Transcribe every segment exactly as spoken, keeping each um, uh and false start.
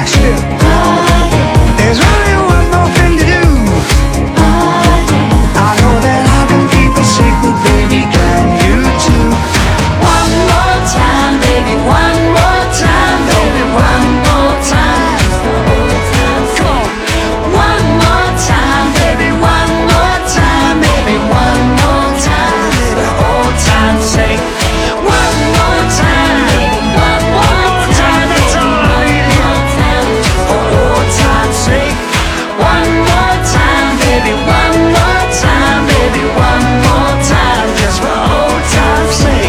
Nashville. There's only one more thing to do. I know that I can keep it secret, baby, can you too? One more time, baby, one more time, baby, one more time. Come on. One more time, baby, one more time, baby, one more time, for the old time's sake. One more time, baby, one more time, that's all I need. For old time's sake. One more time, baby, one more time, baby, one more time, just for old time's sake.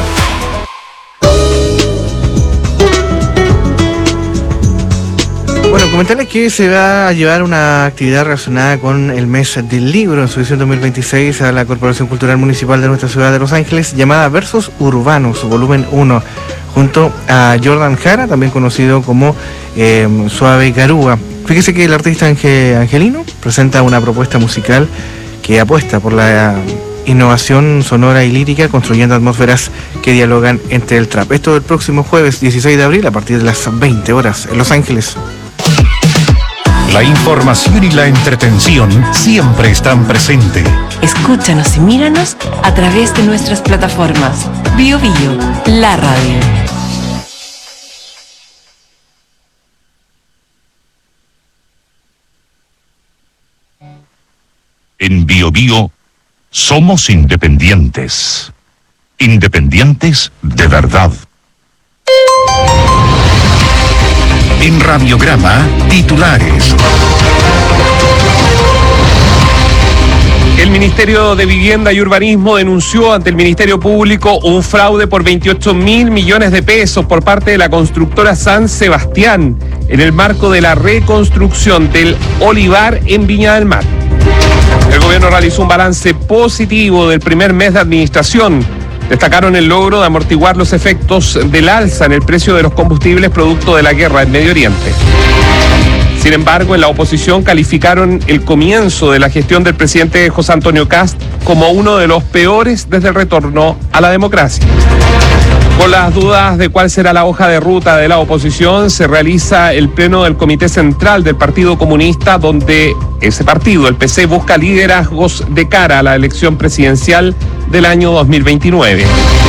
Bueno, comentarles que se va a llevar una actividad relacionada con el mes del libro en su edición dos mil veintiséis a la Corporación Cultural Municipal de nuestra ciudad de Los Ángeles, llamada Versos Urbanos, volumen uno, junto a Jordan Jara, también conocido como eh, Suave Garúa. Fíjese que el artista Ange, Angelino presenta una propuesta musical que apuesta por la innovación sonora y lírica, construyendo atmósferas que dialogan entre el trap. Esto el próximo jueves dieciséis de abril a partir de las veinte horas en Los Ángeles. La información y la entretención siempre están presentes. Escúchanos y míranos a través de nuestras plataformas. Bio Bio, la radio. En Bio Bio somos independientes. Independientes de verdad. En Radiograma, titulares. El Ministerio de Vivienda y Urbanismo denunció ante el Ministerio Público un fraude por veintiocho mil millones de pesos por parte de la constructora San Sebastián en el marco de la reconstrucción del Olivar en Viña del Mar. El gobierno realizó un balance positivo del primer mes de administración. Destacaron el logro de amortiguar los efectos del alza en el precio de los combustibles producto de la guerra en Medio Oriente. Sin embargo, en la oposición calificaron el comienzo de la gestión del presidente José Antonio Kast como uno de los peores desde el retorno a la democracia. Con las dudas de cuál será la hoja de ruta de la oposición, se realiza el pleno del Comité Central del Partido Comunista, donde ese partido, el P C, busca liderazgos de cara a la elección presidencial del año dos mil veintinueve.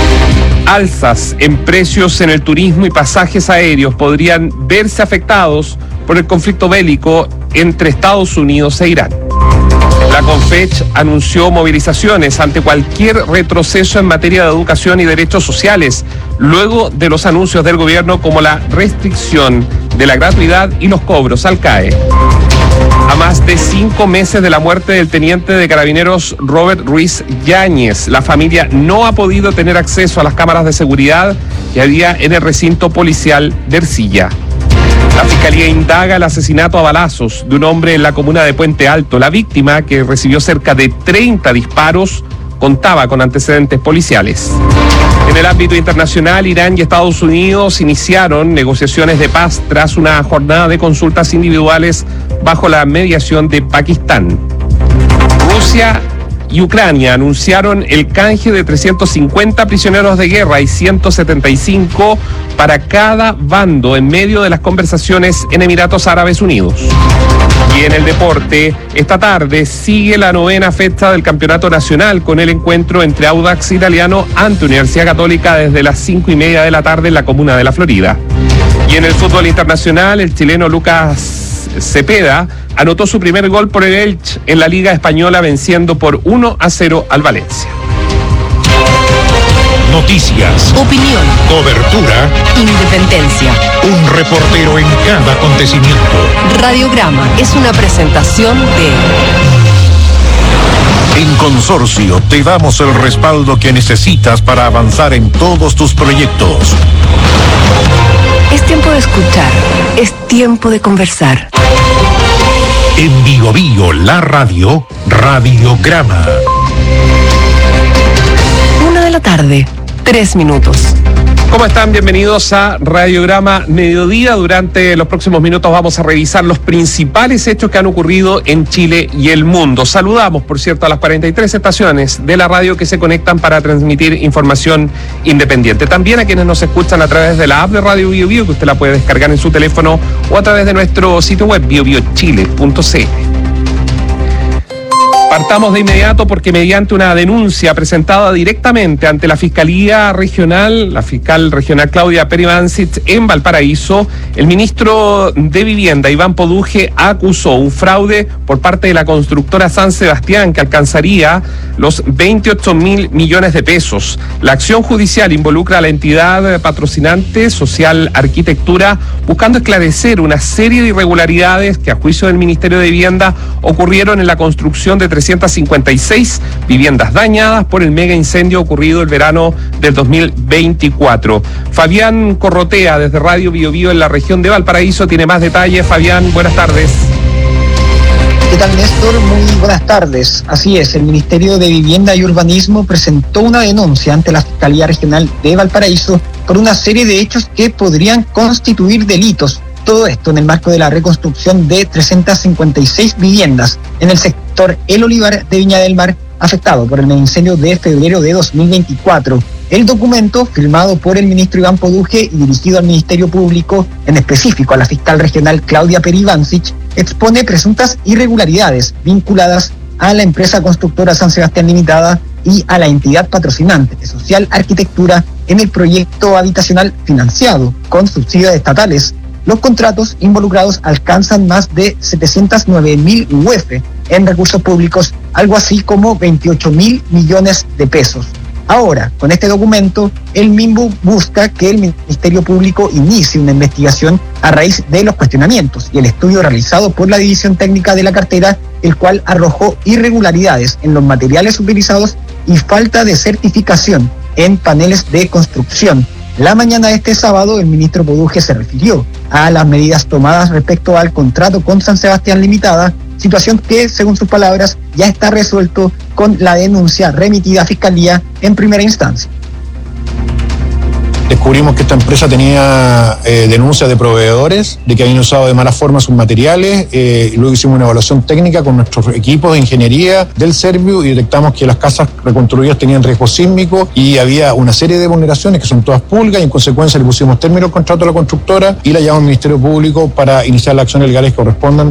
Alzas en precios en el turismo y pasajes aéreos podrían verse afectados por el conflicto bélico entre Estados Unidos e Irán. La CONFECH anunció movilizaciones ante cualquier retroceso en materia de educación y derechos sociales, luego de los anuncios del gobierno como la restricción de la gratuidad y los cobros al C A E. A más de cinco meses de la muerte del teniente de carabineros Robert Ruiz Yáñez, la familia no ha podido tener acceso a las cámaras de seguridad que había en el recinto policial de Ercilla. La Fiscalía indaga el asesinato a balazos de un hombre en la comuna de Puente Alto. La víctima, que recibió cerca de treinta disparos, contaba con antecedentes policiales. En el ámbito internacional, Irán y Estados Unidos iniciaron negociaciones de paz tras una jornada de consultas individuales bajo la mediación de Pakistán. Rusia y Ucrania anunciaron el canje de trescientos cincuenta prisioneros de guerra y ciento setenta y cinco para cada bando en medio de las conversaciones en Emiratos Árabes Unidos. Y en el deporte, esta tarde sigue la novena fecha del Campeonato Nacional con el encuentro entre Audax Italiano ante Universidad Católica desde las cinco y media de la tarde en la comuna de La Florida. Y en el fútbol internacional, el chileno Lucas Cepeda anotó su primer gol por el Elche en la Liga Española, venciendo por uno a cero al Valencia. Noticias, Opinión, cobertura, independencia. un reportero en cada acontecimiento. Radiograma es una presentación de... En Consorcio te damos el respaldo que necesitas para avanzar en todos tus proyectos. Es tiempo de escuchar, es tiempo de conversar. En Bio Bio, la radio, Radiograma. Una de la tarde, tres minutos. ¿Cómo están? Bienvenidos a Radiograma Mediodía. Durante los próximos minutos vamos a revisar los principales hechos que han ocurrido en Chile y el mundo. Saludamos, por cierto, a las cuarenta y tres estaciones de la radio que se conectan para transmitir información independiente. También a quienes nos escuchan a través de la app de Radio Bio Bio, que usted la puede descargar en su teléfono, o a través de nuestro sitio web bio bio chile punto c l. Partamos de inmediato porque mediante una denuncia presentada directamente ante la Fiscalía Regional, la fiscal regional Claudia Peribancic en Valparaíso, el ministro de Vivienda, Iván Poduje, acusó un fraude por parte de la constructora San Sebastián que alcanzaría los veintiocho mil millones de pesos. La acción judicial involucra a la entidad patrocinante Social Arquitectura, buscando esclarecer una serie de irregularidades que a juicio del Ministerio de Vivienda ocurrieron en la construcción de trescientas cincuenta y seis viviendas dañadas por el mega incendio ocurrido el verano del dos mil veinticuatro. Fabián Corrotea, desde Radio Bio Bio en la región de Valparaíso, tiene más detalles. Fabián, buenas tardes. ¿Qué tal, Néstor? Muy buenas tardes. Así es, el Ministerio de Vivienda y Urbanismo presentó una denuncia ante la Fiscalía Regional de Valparaíso por una serie de hechos que podrían constituir delitos. Todo esto en el marco de la reconstrucción de trescientas cincuenta y seis viviendas en el sector El Olivar de Viña del Mar, afectado por el incendio de febrero de dos mil veinticuatro. El documento, firmado por el ministro Iván Poduje y dirigido al Ministerio Público, en específico a la fiscal regional Claudia Peribancic, expone presuntas irregularidades vinculadas a la empresa constructora San Sebastián Limitada y a la entidad patrocinante de Social Arquitectura en el proyecto habitacional financiado con subsidios estatales. Los contratos involucrados alcanzan más de setecientos nueve mil U F en recursos públicos, algo así como veintiocho mil millones de pesos. Ahora, con este documento, el MIMBU busca que el Ministerio Público inicie una investigación a raíz de los cuestionamientos y el estudio realizado por la División Técnica de la Cartera, el cual arrojó irregularidades en los materiales utilizados y falta de certificación en paneles de construcción. La mañana de este sábado, el ministro Poduje se refirió a las medidas tomadas respecto al contrato con San Sebastián Limitada, situación que, según sus palabras, ya está resuelto con la denuncia remitida a Fiscalía en primera instancia. Descubrimos que esta empresa tenía eh, denuncias de proveedores de que habían usado de mala forma sus materiales. Eh, y luego hicimos una evaluación técnica con nuestros equipos de ingeniería del Serviu y detectamos que las casas reconstruidas tenían riesgo sísmico y había una serie de vulneraciones que son todas públicas, y en consecuencia le pusimos término al contrato a la constructora y la llamamos al Ministerio Público para iniciar las acciones legales que correspondan.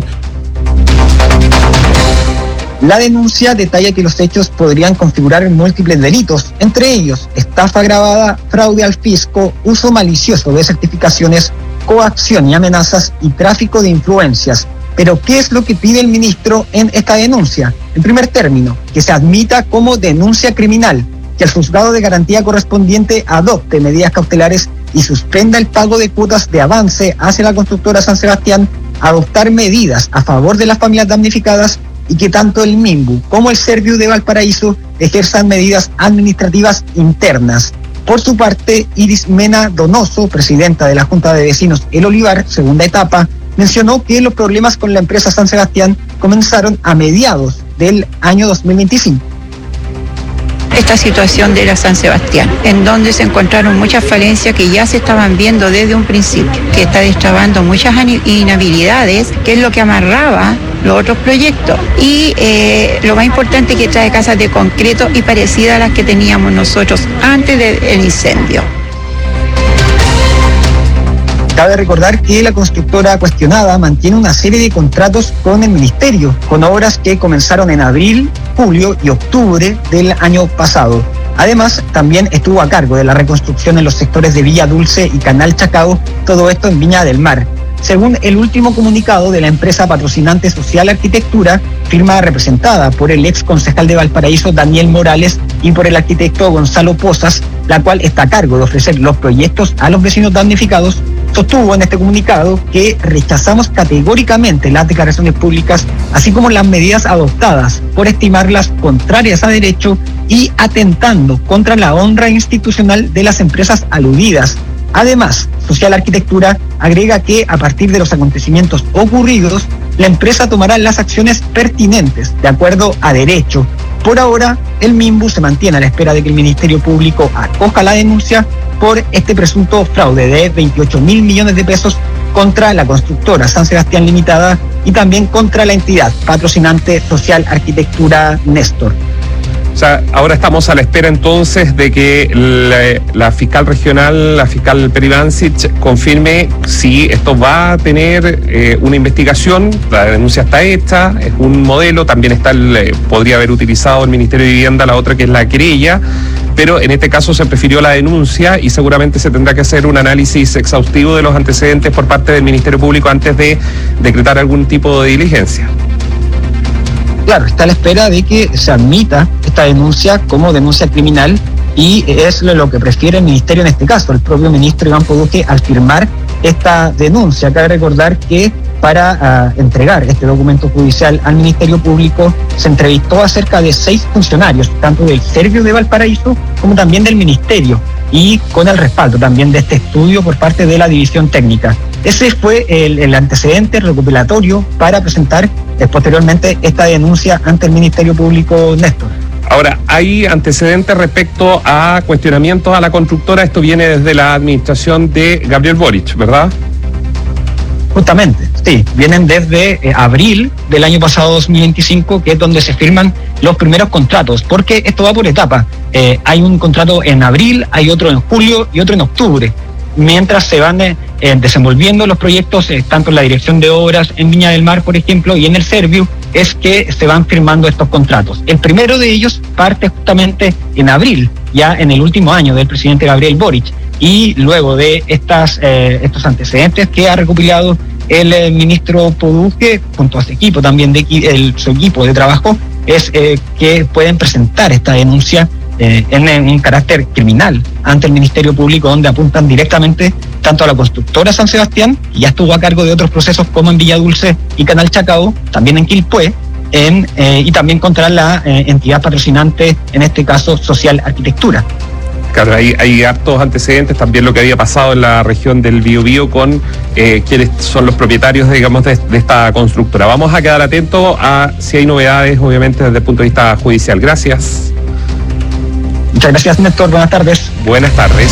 La denuncia detalla que los hechos podrían configurar múltiples delitos, entre ellos estafa agravada, fraude al fisco, uso malicioso de certificaciones, coacción y amenazas y tráfico de influencias. Pero, ¿qué es lo que pide el ministro en esta denuncia? En primer término, que se admita como denuncia criminal, que el juzgado de garantía correspondiente adopte medidas cautelares y suspenda el pago de cuotas de avance hacia la constructora San Sebastián, adoptar medidas a favor de las familias damnificadas y que tanto el MIMBU como el Serviu de Valparaíso ejerzan medidas administrativas internas. Por su parte, Iris Mena Donoso, presidenta de la Junta de Vecinos El Olivar, segunda etapa, mencionó que los problemas con la empresa San Sebastián comenzaron a mediados del año dos mil veinticinco. Esta situación de la San Sebastián, en donde se encontraron muchas falencias que ya se estaban viendo desde un principio, que está destrabando muchas inhabilidades, que es lo que amarraba los otros proyectos. Y eh, lo más importante, que trae casas de concreto y parecidas a las que teníamos nosotros antes del incendio. Cabe recordar que la constructora cuestionada mantiene una serie de contratos con el ministerio, con obras que comenzaron en abril, julio y octubre del año pasado. Además, también estuvo a cargo de la reconstrucción en los sectores de Villa Dulce y Canal Chacao, todo esto en Viña del Mar. Según el último comunicado de la empresa patrocinante Social Arquitectura, firma representada por el ex concejal de Valparaíso, Daniel Morales, y por el arquitecto Gonzalo Pozas, la cual está a cargo de ofrecer los proyectos a los vecinos damnificados, sostuvo en este comunicado que rechazamos categóricamente las declaraciones públicas, así como las medidas adoptadas por estimarlas contrarias a derecho y atentando contra la honra institucional de las empresas aludidas. Además, Social Arquitectura agrega que a partir de los acontecimientos ocurridos, la empresa tomará las acciones pertinentes de acuerdo a derecho. Por ahora, el Minbu se mantiene a la espera de que el Ministerio Público acoja la denuncia por este presunto fraude de veintiocho mil millones de pesos contra la constructora San Sebastián Limitada y también contra la entidad patrocinante Social Arquitectura Néstor. O sea, ahora estamos a la espera entonces de que la, la fiscal regional, la fiscal Peribancic, confirme si esto va a tener eh, una investigación. La denuncia está hecha, es un modelo, también está el, eh, podría haber utilizado el Ministerio de Vivienda la otra que es la querella, pero en este caso se prefirió la denuncia y seguramente se tendrá que hacer un análisis exhaustivo de los antecedentes por parte del Ministerio Público antes de decretar algún tipo de diligencia. Claro, está a la espera de que se admita esta denuncia como denuncia criminal y es lo que prefiere el Ministerio en este caso. El propio ministro Iván Poduje, al firmar esta denuncia, cabe recordar que para uh, entregar este documento judicial al Ministerio Público se entrevistó a cerca de seis funcionarios, tanto del Servio de Valparaíso como también del Ministerio, y con el respaldo también de este estudio por parte de la División Técnica. Ese fue el, el antecedente recopilatorio para presentar eh, posteriormente esta denuncia ante el Ministerio Público, Néstor. Ahora, hay antecedentes respecto a cuestionamientos a la constructora. Esto viene desde la administración de Gabriel Boric, ¿verdad? Justamente, sí, vienen desde eh, abril del año pasado dos mil veinticinco, que es donde se firman los primeros contratos, porque esto va por etapa. Eh, hay un contrato en abril, hay otro en julio y otro en octubre. Mientras se van eh, desenvolviendo los proyectos, eh, tanto en la Dirección de Obras en Viña del Mar, por ejemplo, y en el Serviu, es que se van firmando estos contratos. El primero de ellos parte justamente en abril, ya en el último año del presidente Gabriel Boric, y luego de estas eh, estos antecedentes que ha recopilado el eh, ministro Poduje, junto a su equipo también, de el, su equipo de trabajo, es eh, que pueden presentar esta denuncia Eh, en, en un carácter criminal ante el Ministerio Público, donde apuntan directamente tanto a la constructora San Sebastián, que ya estuvo a cargo de otros procesos como en Villa Dulce y Canal Chacao, también en Quilpué, en, eh, y también contra la eh, entidad patrocinante, en este caso Social Arquitectura. Claro, hay, hay hartos antecedentes, también lo que había pasado en la región del Biobío con eh, quienes son los propietarios, digamos, de, de esta constructora. Vamos a quedar atentos a si hay novedades, obviamente, desde el punto de vista judicial. Gracias. Muchas gracias, Néstor. Buenas tardes. Buenas tardes.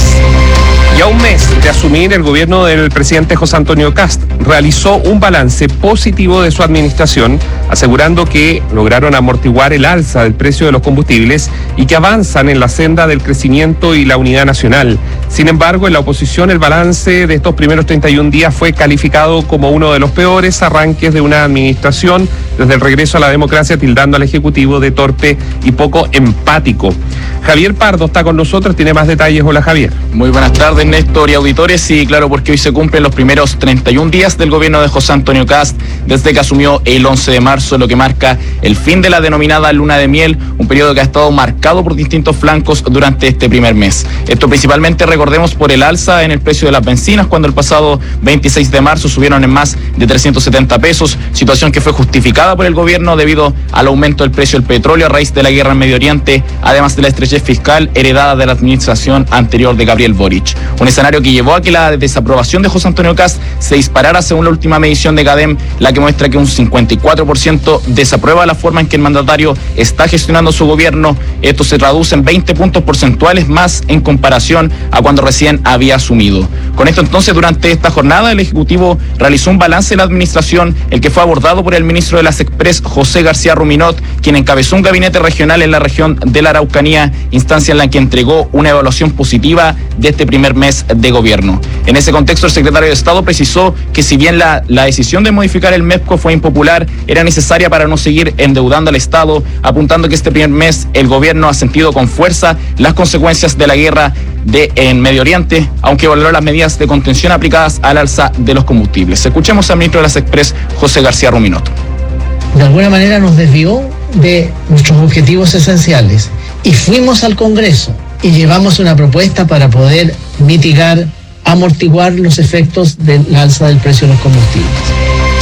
Y a un mes de asumir, el gobierno del presidente José Antonio Kast realizó un balance positivo de su administración, asegurando que lograron amortiguar el alza del precio de los combustibles y que avanzan en la senda del crecimiento y la unidad nacional. Sin embargo, en la oposición, el balance de estos primeros treinta y un días fue calificado como uno de los peores arranques de una administración desde el regreso a la democracia, tildando al Ejecutivo de torpe y poco empático. Javier Pardo está con nosotros, tiene más detalles. Hola, Javier. Muy buenas tardes, Néstor y auditores. Sí, claro, porque hoy se cumplen los primeros treinta y un días del gobierno de José Antonio Kast desde que asumió el once de marzo, lo que marca el fin de la denominada luna de miel, un periodo que ha estado marcado por distintos flancos durante este primer mes. Esto principalmente, recordemos, por el alza en el precio de las bencinas, cuando el pasado veintiséis de marzo subieron en más de trescientos setenta pesos, situación que fue justificada por el gobierno debido al aumento del precio del petróleo a raíz de la guerra en Medio Oriente, además de la estrechez fiscal heredada de la administración anterior de Gabriel Boric. Un escenario que llevó a que la desaprobación de José Antonio Kast se disparara según la última medición de CADEM, la que muestra que un cincuenta y cuatro por ciento desaprueba la forma en que el mandatario está gestionando su gobierno. Esto se traduce en veinte puntos porcentuales más en comparación a cuando recién había asumido. Con esto entonces, durante esta jornada, el Ejecutivo realizó un balance de la administración, el que fue abordado por el ministro de las Express, José García Ruminot, quien encabezó un gabinete regional en la región de la Araucanía, instancia en la que entregó una evaluación positiva de este primer mes de gobierno. En ese contexto, el secretario de Estado precisó que si bien la, la decisión de modificar el MEPCO fue impopular, era necesaria para no seguir endeudando al Estado, apuntando que este primer mes el gobierno ha sentido con fuerza las consecuencias de la guerra de en Medio Oriente, aunque valoró las medidas de contención aplicadas al alza de los combustibles. Escuchemos al ministro de las Express, José García Ruminot. De alguna manera nos desvió de nuestros objetivos esenciales y fuimos al Congreso y llevamos una propuesta para poder mitigar, amortiguar los efectos del alza del precio de los combustibles.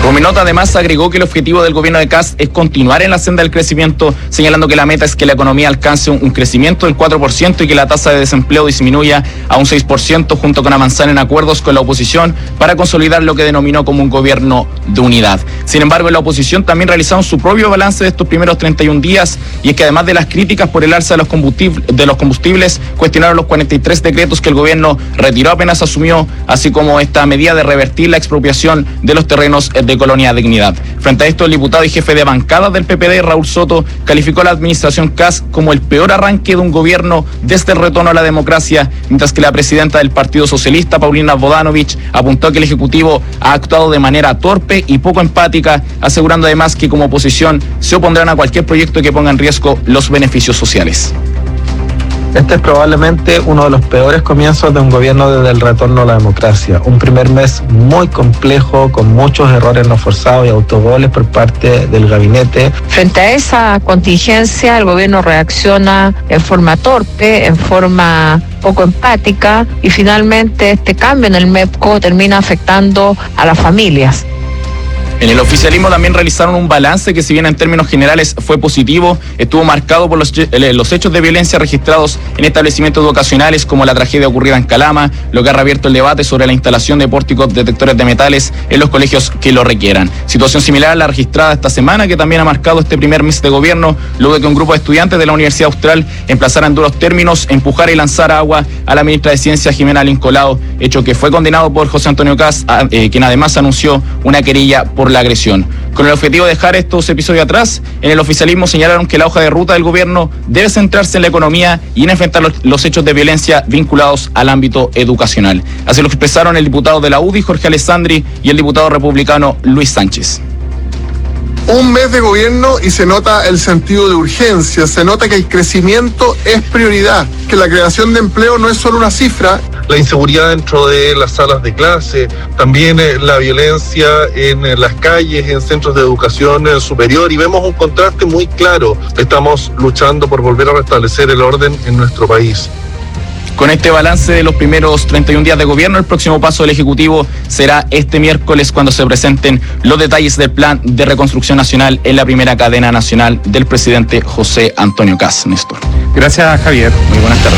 Ruminot además agregó que el objetivo del gobierno de Kast es continuar en la senda del crecimiento, señalando que la meta es que la economía alcance un crecimiento del cuatro por ciento y que la tasa de desempleo disminuya a un seis por ciento, junto con avanzar en acuerdos con la oposición para consolidar lo que denominó como un gobierno de unidad. Sin embargo, en la oposición también realizaron su propio balance de estos primeros treinta y un días, y es que además de las críticas por el alza de los combustibles, de los combustibles cuestionaron los cuarenta y tres decretos que el gobierno retiró apenas asumió, así como esta medida de revertir la expropiación de los terrenos de Colonia Dignidad. Frente a esto, el diputado y jefe de bancada del P P D, Raúl Soto, calificó a la administración Kast como el peor arranque de un gobierno desde el retorno a la democracia, mientras que la presidenta del Partido Socialista, Paulina Bodanovich, apuntó que el Ejecutivo ha actuado de manera torpe y poco empática, asegurando además que como oposición se opondrán a cualquier proyecto que ponga en riesgo los beneficios sociales. Este es probablemente uno de los peores comienzos de un gobierno desde el retorno a la democracia. Un primer mes muy complejo, con muchos errores no forzados y autogoles por parte del gabinete. Frente a esa contingencia, el gobierno reacciona en forma torpe, en forma poco empática, y finalmente este cambio en el MEPCO termina afectando a las familias. En el oficialismo también realizaron un balance que, si bien en términos generales fue positivo, estuvo marcado por los, los hechos de violencia registrados en establecimientos educacionales, como la tragedia ocurrida en Calama, lo que ha reabierto el debate sobre la instalación de pórticos detectores de metales en los colegios que lo requieran. Situación similar a la registrada esta semana, que también ha marcado este primer mes de gobierno, luego de que un grupo de estudiantes de la Universidad Austral emplazara en duros términos empujar y lanzar agua a la ministra de Ciencia, Jimena Lincolao, hecho que fue condenado por José Antonio Kast, eh, quien además anunció una querella por la agresión. Con el objetivo de dejar estos episodios atrás, en el oficialismo señalaron que la hoja de ruta del gobierno debe centrarse en la economía y en enfrentar los, los hechos de violencia vinculados al ámbito educacional. Así lo expresaron el diputado de la U D I, Jorge Alessandri, y el diputado republicano Luis Sánchez. Un mes de gobierno y se nota el sentido de urgencia, se nota que el crecimiento es prioridad, que la creación de empleo no es solo una cifra. La inseguridad dentro de las salas de clase, también eh, la violencia en eh, las calles, en centros de educación eh, superior, y vemos un contraste muy claro. Estamos luchando por volver a restablecer el orden en nuestro país. Con este balance de los primeros treinta y un días de gobierno, el próximo paso del Ejecutivo será este miércoles, cuando se presenten los detalles del plan de reconstrucción nacional en la primera cadena nacional del presidente José Antonio Kast. Néstor. Gracias, Javier. Muy buenas tardes.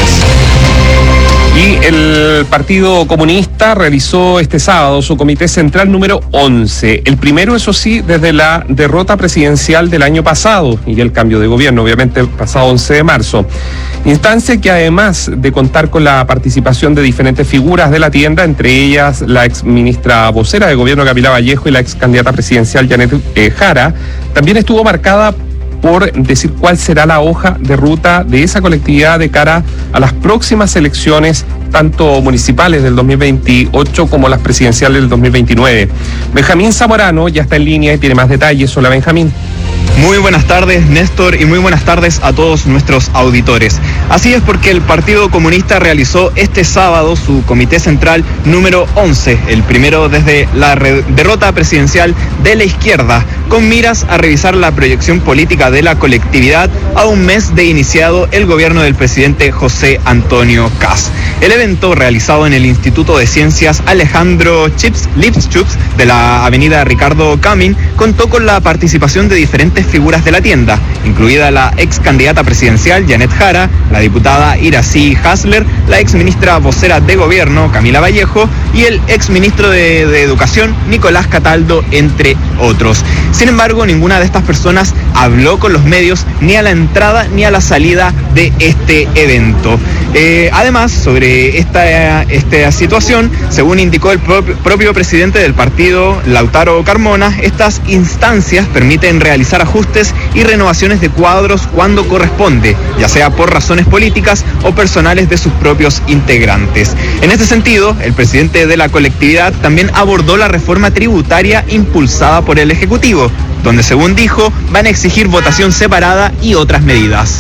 Y el Partido Comunista realizó este sábado su comité central número once. El primero, eso sí, desde la derrota presidencial del año pasado y el cambio de gobierno, obviamente, el pasado once de marzo. Instancia que, además de contar con la participación de diferentes figuras de la tienda, entre ellas la ex ministra vocera de gobierno Camila Vallejo y la ex candidata presidencial Janet eh, Jara, también estuvo marcada por decir cuál será la hoja de ruta de esa colectividad de cara a las próximas elecciones, tanto municipales del dos mil veintiocho como las presidenciales del dos mil veintinueve. Benjamín Zamorano ya está en línea y tiene más detalles. Hola, Benjamín. Muy buenas tardes, Néstor, y muy buenas tardes a todos nuestros auditores. Así es, porque el Partido Comunista realizó este sábado su comité central número once, el primero desde la derrota presidencial de la izquierda, con miras a revisar la proyección política de la colectividad a un mes de iniciado el gobierno del presidente José Antonio Kast. El evento, realizado en el Instituto de Ciencias Alejandro Chips Lipschutz de la avenida Ricardo Camin, contó con la participación de diferentes figuras de la tienda, incluida la ex candidata presidencial Janet Jara, la diputada Iracy Hasler, la ex ministra vocera de gobierno Camila Vallejo y el ex ministro de, de Educación Nicolás Cataldo, entre otros. Sin embargo, ninguna de estas personas habló con los medios ni a la entrada ni a la salida de este evento. Eh, además, sobre esta, esta situación, según indicó el propio, propio presidente del partido, Lautaro Carmona, estas instancias permiten realizar ajustes y renovaciones de cuadros cuando corresponde, ya sea por razones políticas o personales de sus propios integrantes. En este sentido, el presidente de la colectividad también abordó la reforma tributaria impulsada por el Ejecutivo, donde, según dijo, van a exigir votación separada y otras medidas.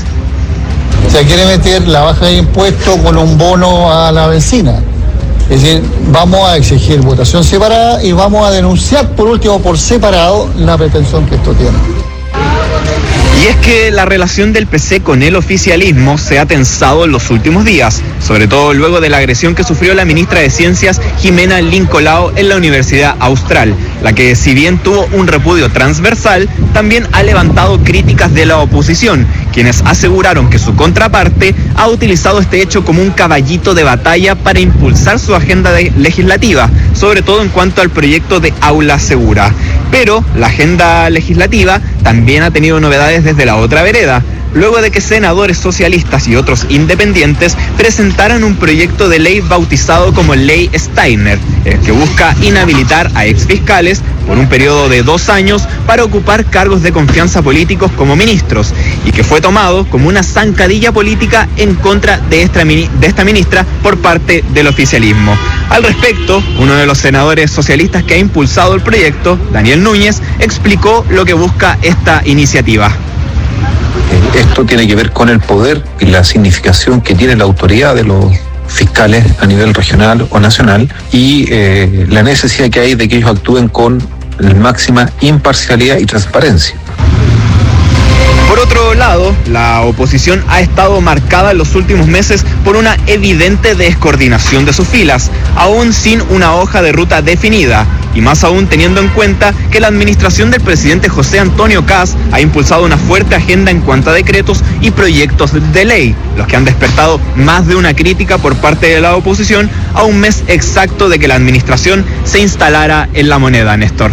Se quiere meter la baja de impuestos con un bono a la benzina. Es decir, vamos a exigir votación separada y vamos a denunciar por último por separado la pretensión que esto tiene. Y es que la relación del P C con el oficialismo se ha tensado en los últimos días, sobre todo luego de la agresión que sufrió la ministra de Ciencias, Jimena Lincolao, en la Universidad Austral, la que, si bien tuvo un repudio transversal, también ha levantado críticas de la oposición, quienes aseguraron que su contraparte ha utilizado este hecho como un caballito de batalla para impulsar su agenda de- legislativa, sobre todo en cuanto al proyecto de Aula Segura. Pero la agenda legislativa también ha tenido novedades desde la otra vereda, luego de que senadores socialistas y otros independientes presentaran un proyecto de ley bautizado como Ley Steiner, el que busca inhabilitar a exfiscales por un periodo de dos años para ocupar cargos de confianza políticos como ministros, y que fue tomado como una zancadilla política en contra de esta, mini- de esta ministra por parte del oficialismo. Al respecto, uno de los senadores socialistas que ha impulsado el proyecto, Daniel Núñez, explicó lo que busca esta iniciativa. Esto tiene que ver con el poder y la significación que tiene la autoridad de los fiscales a nivel regional o nacional y eh, la necesidad que hay de que ellos actúen con la máxima imparcialidad y transparencia. Por otro lado, la oposición ha estado marcada en los últimos meses por una evidente descoordinación de sus filas, aún sin una hoja de ruta definida, y más aún teniendo en cuenta que la administración del presidente José Antonio Kast ha impulsado una fuerte agenda en cuanto a decretos y proyectos de ley, los que han despertado más de una crítica por parte de la oposición a un mes exacto de que la administración se instalara en la moneda, Néstor.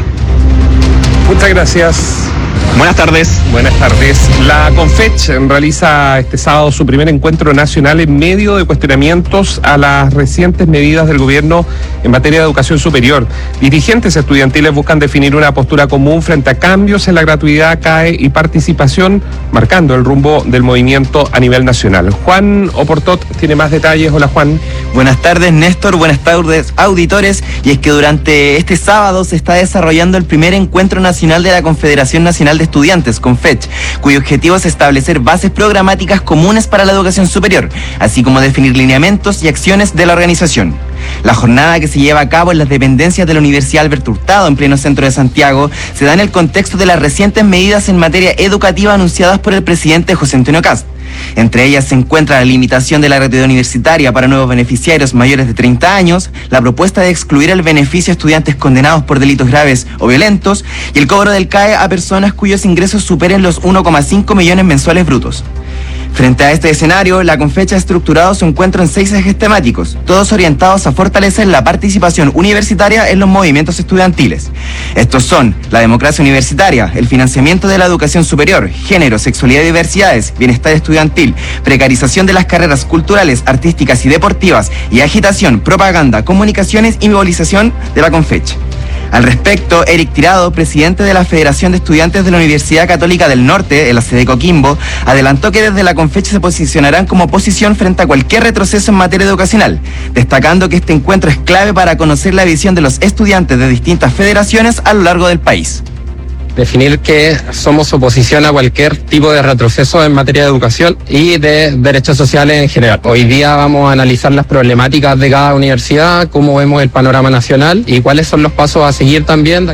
Muchas gracias. Buenas tardes. Buenas tardes. La CONFECH realiza este sábado su primer encuentro nacional en medio de cuestionamientos a las recientes medidas del gobierno en materia de educación superior. Dirigentes estudiantiles buscan definir una postura común frente a cambios en la gratuidad, C A E y participación, marcando el rumbo del movimiento a nivel nacional. Juan Oportot tiene más detalles. Hola, Juan. Buenas tardes, Néstor. Buenas tardes, auditores. Y es que durante este sábado se está desarrollando el primer encuentro nacional de la Confederación Nacional de Estudiantes, CONFECH, cuyo objetivo es establecer bases programáticas comunes para la educación superior, así como definir lineamientos y acciones de la organización. La jornada, que se lleva a cabo en las dependencias de la Universidad Alberto Hurtado, en pleno centro de Santiago, se da en el contexto de las recientes medidas en materia educativa anunciadas por el presidente José Antonio Kast. Entre ellas se encuentra la limitación de la gratuidad universitaria para nuevos beneficiarios mayores de treinta años, la propuesta de excluir el beneficio a estudiantes condenados por delitos graves o violentos y el cobro del C A E a personas cuyos ingresos superen los uno coma cinco millones mensuales brutos. Frente a este escenario, la CONFECH ha estructurado su encuentro en seis ejes temáticos, todos orientados a fortalecer la participación universitaria en los movimientos estudiantiles. Estos son la democracia universitaria, el financiamiento de la educación superior, género, sexualidad y diversidades, bienestar estudiantil, precarización de las carreras culturales, artísticas y deportivas, y agitación, propaganda, comunicaciones y movilización de la CONFECH. Al respecto, Eric Tirado, presidente de la Federación de Estudiantes de la Universidad Católica del Norte, en la sede de Coquimbo, adelantó que desde la CONFECH se posicionarán como oposición frente a cualquier retroceso en materia educacional, destacando que este encuentro es clave para conocer la visión de los estudiantes de distintas federaciones a lo largo del país. Definir que somos oposición a cualquier tipo de retroceso en materia de educación y de derechos sociales en general. Hoy día vamos a analizar las problemáticas de cada universidad, cómo vemos el panorama nacional y cuáles son los pasos a seguir también.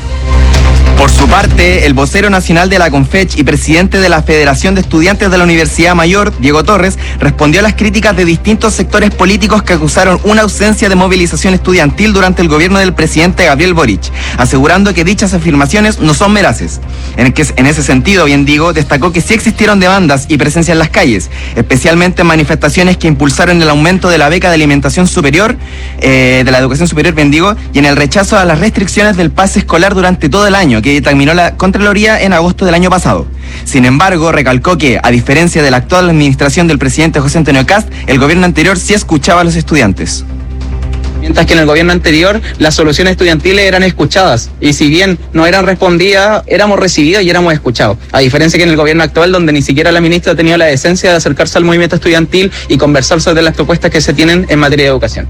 Por su parte, el vocero nacional de la CONFECH y presidente de la Federación de Estudiantes de la Universidad Mayor, Diego Torres, respondió a las críticas de distintos sectores políticos que acusaron una ausencia de movilización estudiantil durante el gobierno del presidente Gabriel Boric, asegurando que dichas afirmaciones no son veraces. En, que, en ese sentido, bien digo, destacó que sí existieron demandas y presencia en las calles, especialmente en manifestaciones que impulsaron el aumento de la beca de alimentación superior, eh, de la educación superior, bien digo, y en el rechazo a las restricciones del pase escolar durante todo el año, que terminó la Contraloría en agosto del año pasado. Sin embargo, recalcó que, a diferencia de la actual administración del presidente José Antonio Kast, el gobierno anterior sí escuchaba a los estudiantes. Mientras que en el gobierno anterior las soluciones estudiantiles eran escuchadas y si bien no eran respondidas, éramos recibidos y éramos escuchados. A diferencia que en el gobierno actual, donde ni siquiera la ministra ha tenido la decencia de acercarse al movimiento estudiantil y conversar sobre las propuestas que se tienen en materia de educación.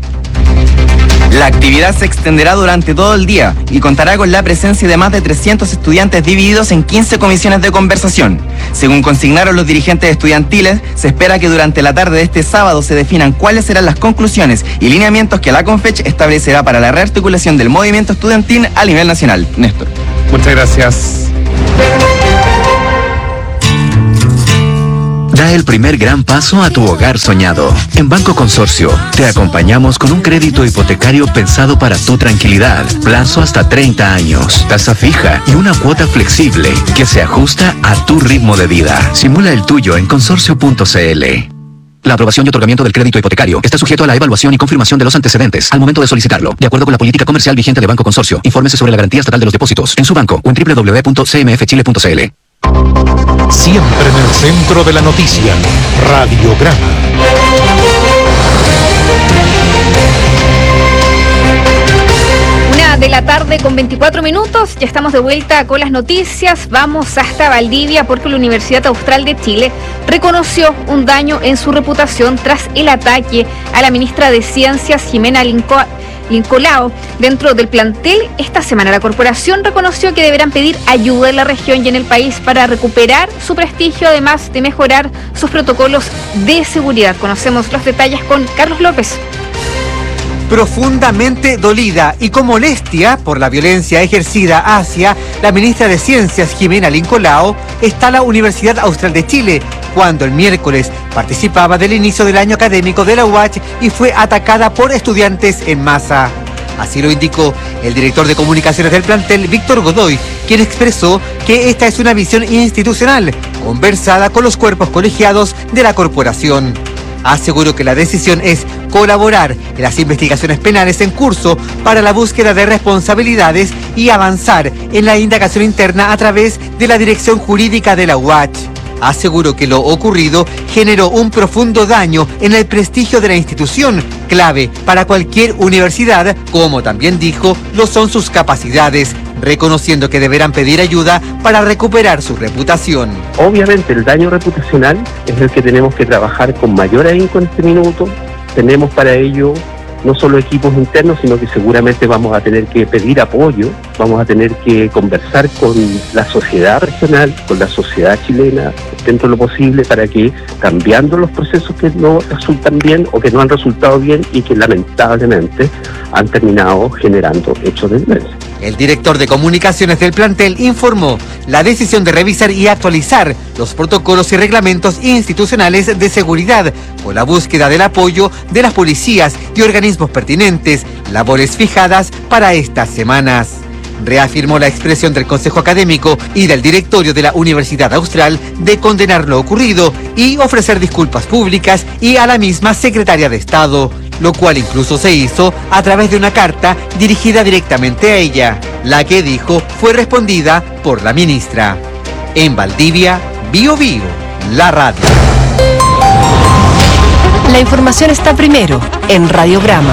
La actividad se extenderá durante todo el día y contará con la presencia de más de trescientos estudiantes divididos en quince comisiones de conversación. Según consignaron los dirigentes estudiantiles, se espera que durante la tarde de este sábado se definan cuáles serán las conclusiones y lineamientos que la CONFECH establecerá para la rearticulación del movimiento estudiantil a nivel nacional. Néstor. Muchas gracias. Da el primer gran paso a tu hogar soñado. En Banco Consorcio, te acompañamos con un crédito hipotecario pensado para tu tranquilidad. Plazo hasta treinta años, tasa fija y una cuota flexible que se ajusta a tu ritmo de vida. Simula el tuyo en consorcio punto c l. La aprobación y otorgamiento del crédito hipotecario está sujeto a la evaluación y confirmación de los antecedentes al momento de solicitarlo, de acuerdo con la política comercial vigente de Banco Consorcio. Infórmese sobre la garantía estatal de los depósitos en su banco o en w w w punto c m f chile punto c l. Siempre en el centro de la noticia, Radiograma. Una de la tarde con veinticuatro minutos, ya estamos de vuelta con las noticias. Vamos hasta Valdivia porque la Universidad Austral de Chile reconoció un daño en su reputación tras el ataque a la ministra de Ciencias, Jimena Linco Lincolao, dentro del plantel. Esta semana la corporación reconoció que deberán pedir ayuda en la región y en el país para recuperar su prestigio, además de mejorar sus protocolos de seguridad. Conocemos los detalles con Carlos López. Profundamente dolida y con molestia por la violencia ejercida hacia la ministra de Ciencias, Jimena Lincolao, está la Universidad Austral de Chile, cuando el miércoles participaba del inicio del año académico de la U A Ch y fue atacada por estudiantes en masa. Así lo indicó el director de comunicaciones del plantel, Víctor Godoy, quien expresó que esta es una visión institucional, conversada con los cuerpos colegiados de la corporación. Aseguró que la decisión es colaborar en las investigaciones penales en curso para la búsqueda de responsabilidades y avanzar en la indagación interna a través de la dirección jurídica de la U A Ch. Aseguró que lo ocurrido generó un profundo daño en el prestigio de la institución, clave para cualquier universidad, como también dijo, lo son sus capacidades, reconociendo que deberán pedir ayuda para recuperar su reputación. Obviamente el daño reputacional es el que tenemos que trabajar con mayor ahínco en este minuto. Tenemos para ello no solo equipos internos, sino que seguramente vamos a tener que pedir apoyo, vamos a tener que conversar con la sociedad regional, con la sociedad chilena, dentro de lo posible, para que cambiando los procesos que no resultan bien o que no han resultado bien y que lamentablemente han terminado generando hechos de violencia. El director de comunicaciones del plantel informó la decisión de revisar y actualizar los protocolos y reglamentos institucionales de seguridad con la búsqueda del apoyo de las policías y organismos pertinentes, labores fijadas para estas semanas. Reafirmó la expresión del Consejo Académico y del Directorio de la Universidad Austral de condenar lo ocurrido y ofrecer disculpas públicas y a la misma Secretaria de Estado, lo cual incluso se hizo a través de una carta dirigida directamente a ella, la que dijo fue respondida por la ministra. En Valdivia, Bio Bio, la radio. La información está primero en Radiograma.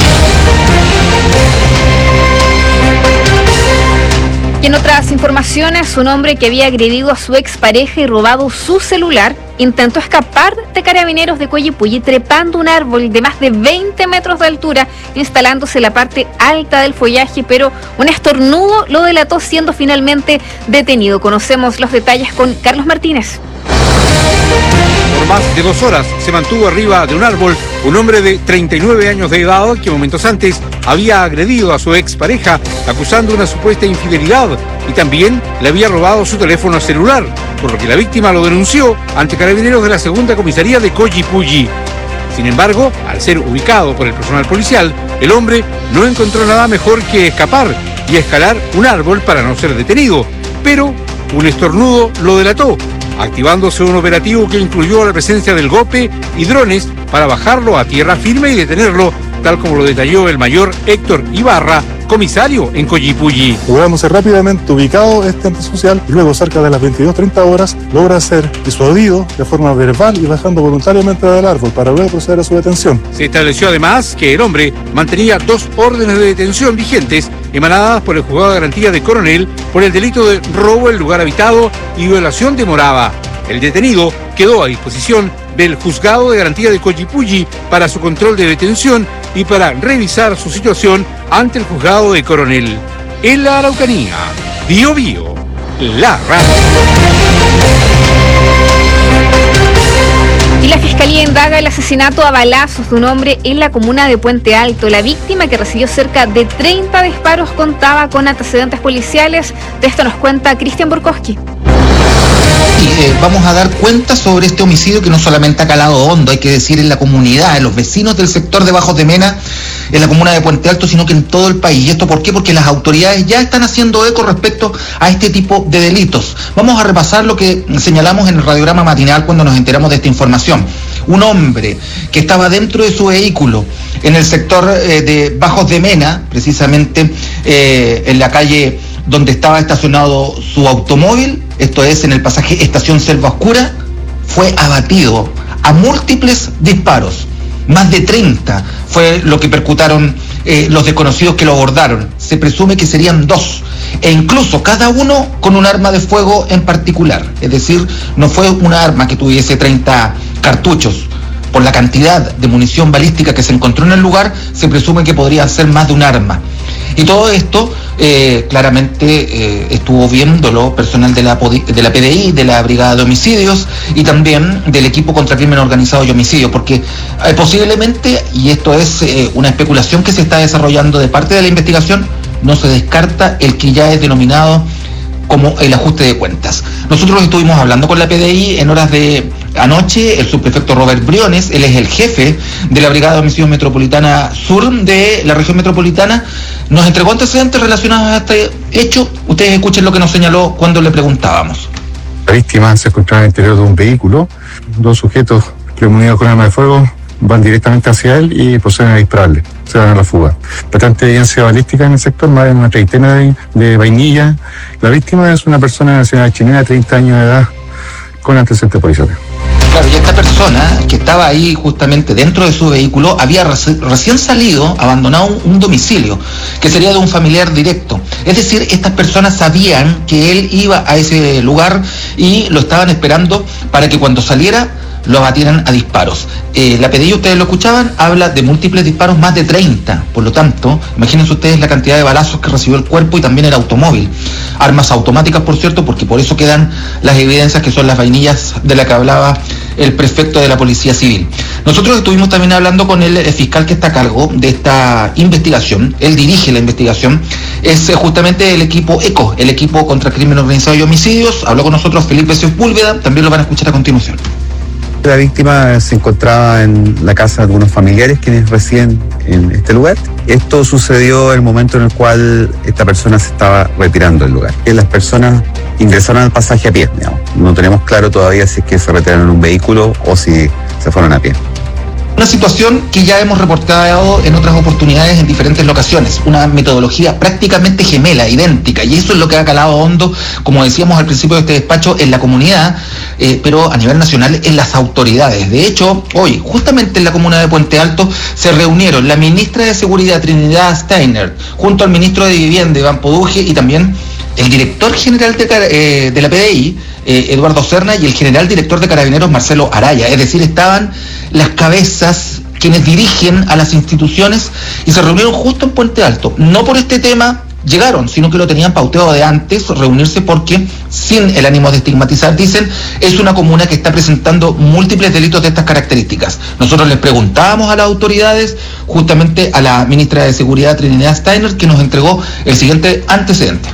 Y en otras informaciones, un hombre que había agredido a su expareja y robado su celular intentó escapar de carabineros de Coyipulli trepando un árbol de más de veinte metros de altura, instalándose en la parte alta del follaje, pero un estornudo lo delató, siendo finalmente detenido. Conocemos los detalles con Carlos Martínez. Por más de dos horas se mantuvo arriba de un árbol un hombre de treinta y nueve años de edad que momentos antes había agredido a su expareja acusando una supuesta infidelidad y también le había robado su teléfono celular, por lo que la víctima lo denunció ante carabineros de la segunda comisaría de Coyipulli. Sin embargo, al ser ubicado por el personal policial, el hombre no encontró nada mejor que escapar y escalar un árbol para no ser detenido, pero un estornudo lo delató, activándose un operativo que incluyó la presencia del GOPE y drones para bajarlo a tierra firme y detenerlo, tal como lo detalló el mayor Héctor Ibarra, comisario en Coyipulli. Logramos ser rápidamente ubicado este antisocial y luego cerca de las veintidós treinta horas logra ser disuadido de forma verbal y bajando voluntariamente del árbol para luego proceder a su detención. Se estableció además que el hombre mantenía dos órdenes de detención vigentes emanadas por el Juzgado de Garantía de Coronel por el delito de robo en lugar habitado y violación de morada. El detenido quedó a disposición del Juzgado de Garantía de Coyipulli para su control de detención y para revisar su situación ante el Juzgado de Coronel. En la Araucanía, Bio Bio, la radio. Y la Fiscalía indaga el asesinato a balazos de un hombre en la comuna de Puente Alto. La víctima, que recibió cerca de treinta disparos, contaba con antecedentes policiales. De esto nos cuenta Cristian Borkowski. Eh, vamos a dar cuenta sobre este homicidio que no solamente ha calado hondo, hay que decir, en la comunidad, en los vecinos del sector de Bajos de Mena, en la comuna de Puente Alto, sino que en todo el país. ¿Y esto por qué? Porque las autoridades ya están haciendo eco respecto a este tipo de delitos. Vamos a repasar lo que señalamos en el radiograma matinal cuando nos enteramos de esta información. Un hombre que estaba dentro de su vehículo en el sector eh, de Bajos de Mena, precisamente eh, en la calle donde estaba estacionado su automóvil, esto es en el pasaje Estación Selva Oscura, fue abatido a múltiples disparos. Más de treinta fue lo que percutaron eh, los desconocidos que lo abordaron. Se presume que serían dos, e incluso cada uno con un arma de fuego en particular. Es decir, no fue una arma que tuviese treinta cartuchos. Por la cantidad de munición balística que se encontró en el lugar, se presume que podría ser más de un arma. Y todo esto eh, claramente eh, estuvo viéndolo personal de la, de la P D I, de la Brigada de Homicidios y también del equipo contra crimen organizado y homicidio, porque eh, posiblemente, y esto es eh, una especulación que se está desarrollando de parte de la investigación, no se descarta el que ya es denominado como el ajuste de cuentas. Nosotros estuvimos hablando con la P D I en horas de anoche. El subprefecto Robert Briones, él es el jefe de la Brigada de Homicidios Metropolitana Sur de la región metropolitana, nos entregó antecedentes relacionados a este hecho. Ustedes escuchen lo que nos señaló cuando le preguntábamos. La víctima se encontraba en el interior de un vehículo. Dos sujetos que munidos con arma de fuego van directamente hacia él y proceden a dispararle. Se dan a la fuga. Bastante evidencia balística en el sector, más de una treintena de, de vainillas. La víctima es una persona de nacionalidad chilena de treinta años de edad con antecedentes policiales. Claro, y esta persona que estaba ahí justamente dentro de su vehículo había reci- recién salido, abandonado un, un domicilio, que sería de un familiar directo. Es decir, estas personas sabían que él iba a ese lugar y lo estaban esperando para que cuando saliera lo abatieran a disparos. Eh, la P D I, ustedes lo escuchaban, habla de múltiples disparos, más de treinta. Por lo tanto, imagínense ustedes la cantidad de balazos que recibió el cuerpo y también el automóvil. Armas automáticas, por cierto, porque por eso quedan las evidencias que son las vainillas de las que hablaba el prefecto de la Policía Civil. Nosotros estuvimos también hablando con el fiscal que está a cargo de esta investigación. Él dirige la investigación. Es justamente el equipo ECO, el equipo contra crimen organizado y homicidios. Habló con nosotros Felipe Sepúlveda, también lo van a escuchar a continuación. La víctima se encontraba en la casa de unos familiares quienes residen en este lugar. Esto sucedió en el momento en el cual esta persona se estaba retirando del lugar. Las personas ingresaron al pasaje a pie, digamos. No tenemos claro todavía si es que se retiraron en un vehículo o si se fueron a pie. Una situación que ya hemos reportado en otras oportunidades en diferentes locaciones, una metodología prácticamente gemela, idéntica, y eso es lo que ha calado hondo, como decíamos al principio de este despacho, en la comunidad, eh, pero a nivel nacional en las autoridades. De hecho, hoy, justamente en la comuna de Puente Alto, se reunieron la ministra de Seguridad, Trinidad Steiner, junto al ministro de Vivienda, Iván Poduje, y también el director general de, eh, de la P D I, eh, Eduardo Serna, y el general director de Carabineros, Marcelo Araya. Es decir, estaban las cabezas quienes dirigen a las instituciones y se reunieron justo en Puente Alto. No por este tema llegaron, sino que lo tenían pauteado de antes, reunirse porque, sin el ánimo de estigmatizar, dicen, es una comuna que está presentando múltiples delitos de estas características. Nosotros les preguntábamos a las autoridades, justamente a la ministra de Seguridad, Trinidad Steiner, que nos entregó el siguiente antecedente.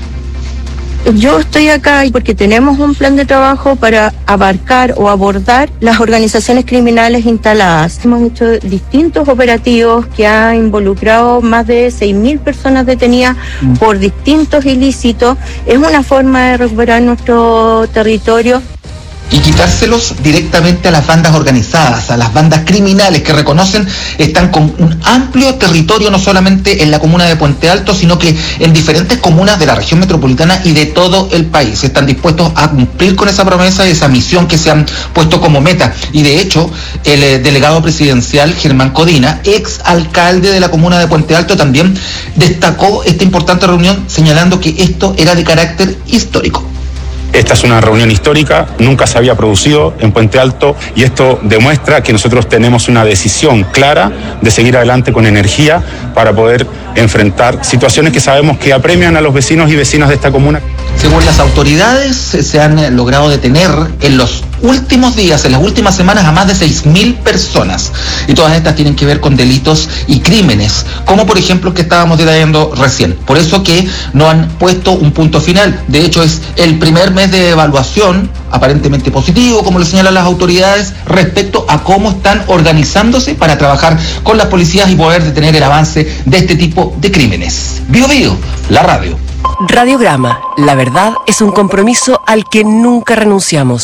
Yo estoy acá porque tenemos un plan de trabajo para abarcar o abordar las organizaciones criminales instaladas. Hemos hecho distintos operativos que han involucrado más de seis mil personas detenidas mm. por distintos ilícitos. Es una forma de recuperar nuestro territorio. Y quitárselos directamente a las bandas organizadas, a las bandas criminales que reconocen están con un amplio territorio, no solamente en la comuna de Puente Alto, sino que en diferentes comunas de la región metropolitana y de todo el país. Están dispuestos a cumplir con esa promesa y esa misión que se han puesto como meta. Y de hecho, el eh, delegado presidencial Germán Codina, ex alcalde de la comuna de Puente Alto, también destacó esta importante reunión, señalando que esto era de carácter histórico. Esta es una reunión histórica, nunca se había producido en Puente Alto y esto demuestra que nosotros tenemos una decisión clara de seguir adelante con energía para poder enfrentar situaciones que sabemos que apremian a los vecinos y vecinas de esta comuna. Según las autoridades, se han logrado detener en los últimos días, en las últimas semanas, a más de seis mil personas. Y todas estas tienen que ver con delitos y crímenes, como por ejemplo el que estábamos detallando recién. Por eso que no han puesto un punto final. De hecho, es el primer mes de evaluación aparentemente positivo, como lo señalan las autoridades, respecto a cómo están organizándose para trabajar con las policías y poder detener el avance de este tipo de crímenes. Bio Bio, la radio. Radiograma, la verdad es un compromiso al que nunca renunciamos.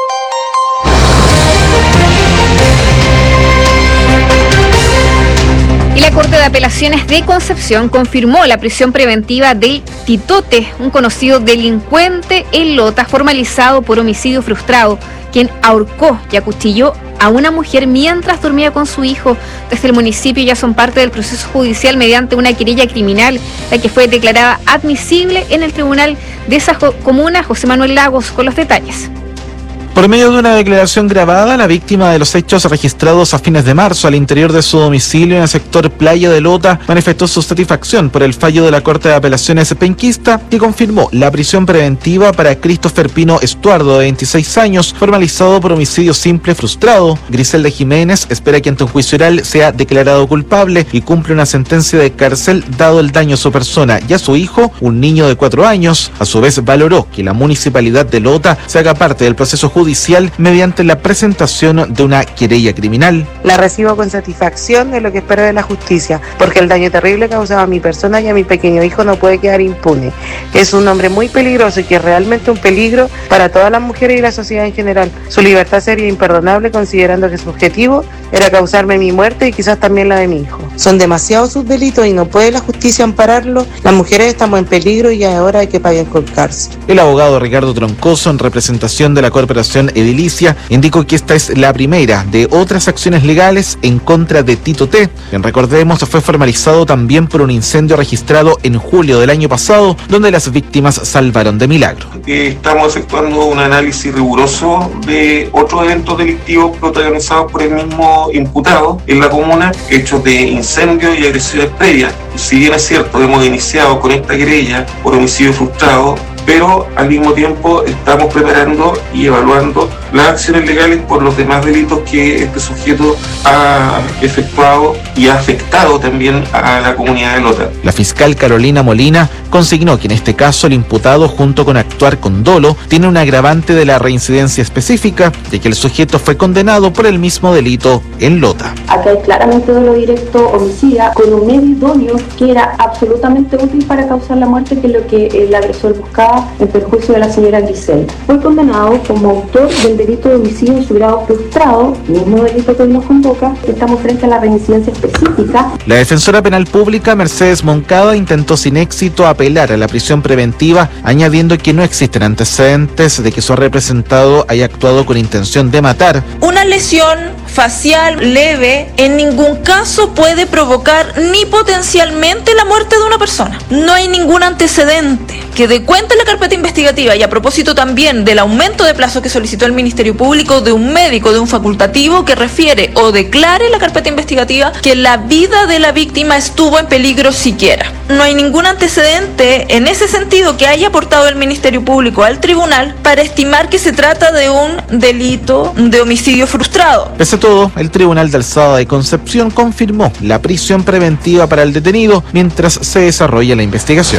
Y la Corte de Apelaciones de Concepción confirmó la prisión preventiva del Titote, un conocido delincuente en Lota formalizado por homicidio frustrado, quien ahorcó y acuchilló a una mujer mientras dormía con su hijo. Desde el municipio ya son parte del proceso judicial mediante una querella criminal, la que fue declarada admisible en el tribunal de esa comuna. José Manuel Lagos con los detalles. Por medio de una declaración grabada, la víctima de los hechos registrados a fines de marzo al interior de su domicilio en el sector Playa de Lota manifestó su satisfacción por el fallo de la Corte de Apelaciones penquista, que confirmó la prisión preventiva para Christopher Pino Estuardo, de veintiséis años, formalizado por homicidio simple frustrado. Griselda Jiménez espera que ante un juicio oral sea declarado culpable y cumple una sentencia de cárcel dado el daño a su persona y a su hijo, un niño de cuatro años. A su vez, valoró que la municipalidad de Lota se haga parte del proceso judicial judicial mediante la presentación de una querella criminal. La recibo con satisfacción de lo que espero de la justicia, porque el daño terrible causado a mi persona y a mi pequeño hijo no puede quedar impune. Es un hombre muy peligroso y que es realmente un peligro para todas las mujeres y la sociedad en general. Su libertad sería imperdonable considerando que su objetivo era causarme mi muerte y quizás también la de mi hijo. Son demasiados sus delitos y no puede la justicia ampararlo. Las mujeres estamos en peligro y ahora hay que paguen con cárcel. El abogado Ricardo Troncoso, en representación de la Corporación Edilicia, indicó que esta es la primera de otras acciones legales en contra de Tito T, quien, recordemos, fue formalizado también por un incendio registrado en julio del año pasado, donde las víctimas salvaron de milagro. Estamos efectuando un análisis riguroso de otros eventos delictivos protagonizados por el mismo imputado en la comuna, hechos de incendio y agresiones previas. Si bien es cierto, hemos iniciado con esta querella por homicidio frustrado, pero al mismo tiempo estamos preparando y evaluando las acciones legales por los demás delitos que este sujeto ha efectuado y ha afectado también a la comunidad de Lota. La fiscal Carolina Molina consignó que en este caso el imputado, junto con actuar con dolo, tiene un agravante de la reincidencia específica, de que el sujeto fue condenado por el mismo delito en Lota. Acá hay claramente dolo directo, homicida, con un medio idóneo que era absolutamente útil para causar la muerte, que es lo que el agresor buscaba en perjuicio de la señora Griselda. Fue condenado como autor del delito de homicidio en su grado frustrado, mismo delito que hoy nos convoca. Estamos frente a la reincidencia específica. La defensora penal pública Mercedes Moncada intentó sin éxito apelar a la prisión preventiva, añadiendo que no existen antecedentes de que su representado haya actuado con intención de matar. Una lesión facial leve en ningún caso puede provocar ni potencialmente la muerte de una persona. No hay ningún antecedente que dé cuenta en la carpeta investigativa, y a propósito también del aumento de plazo que solicitó el Ministerio Público, de un médico, de un facultativo que refiere o declare en la carpeta investigativa que la vida de la víctima estuvo en peligro siquiera. No hay ningún antecedente en ese sentido que haya aportado el Ministerio Público al tribunal para estimar que se trata de un delito de homicidio frustrado. Pese a todo, el Tribunal de Alzada de Concepción confirmó la prisión preventiva para el detenido mientras se desarrolla la investigación.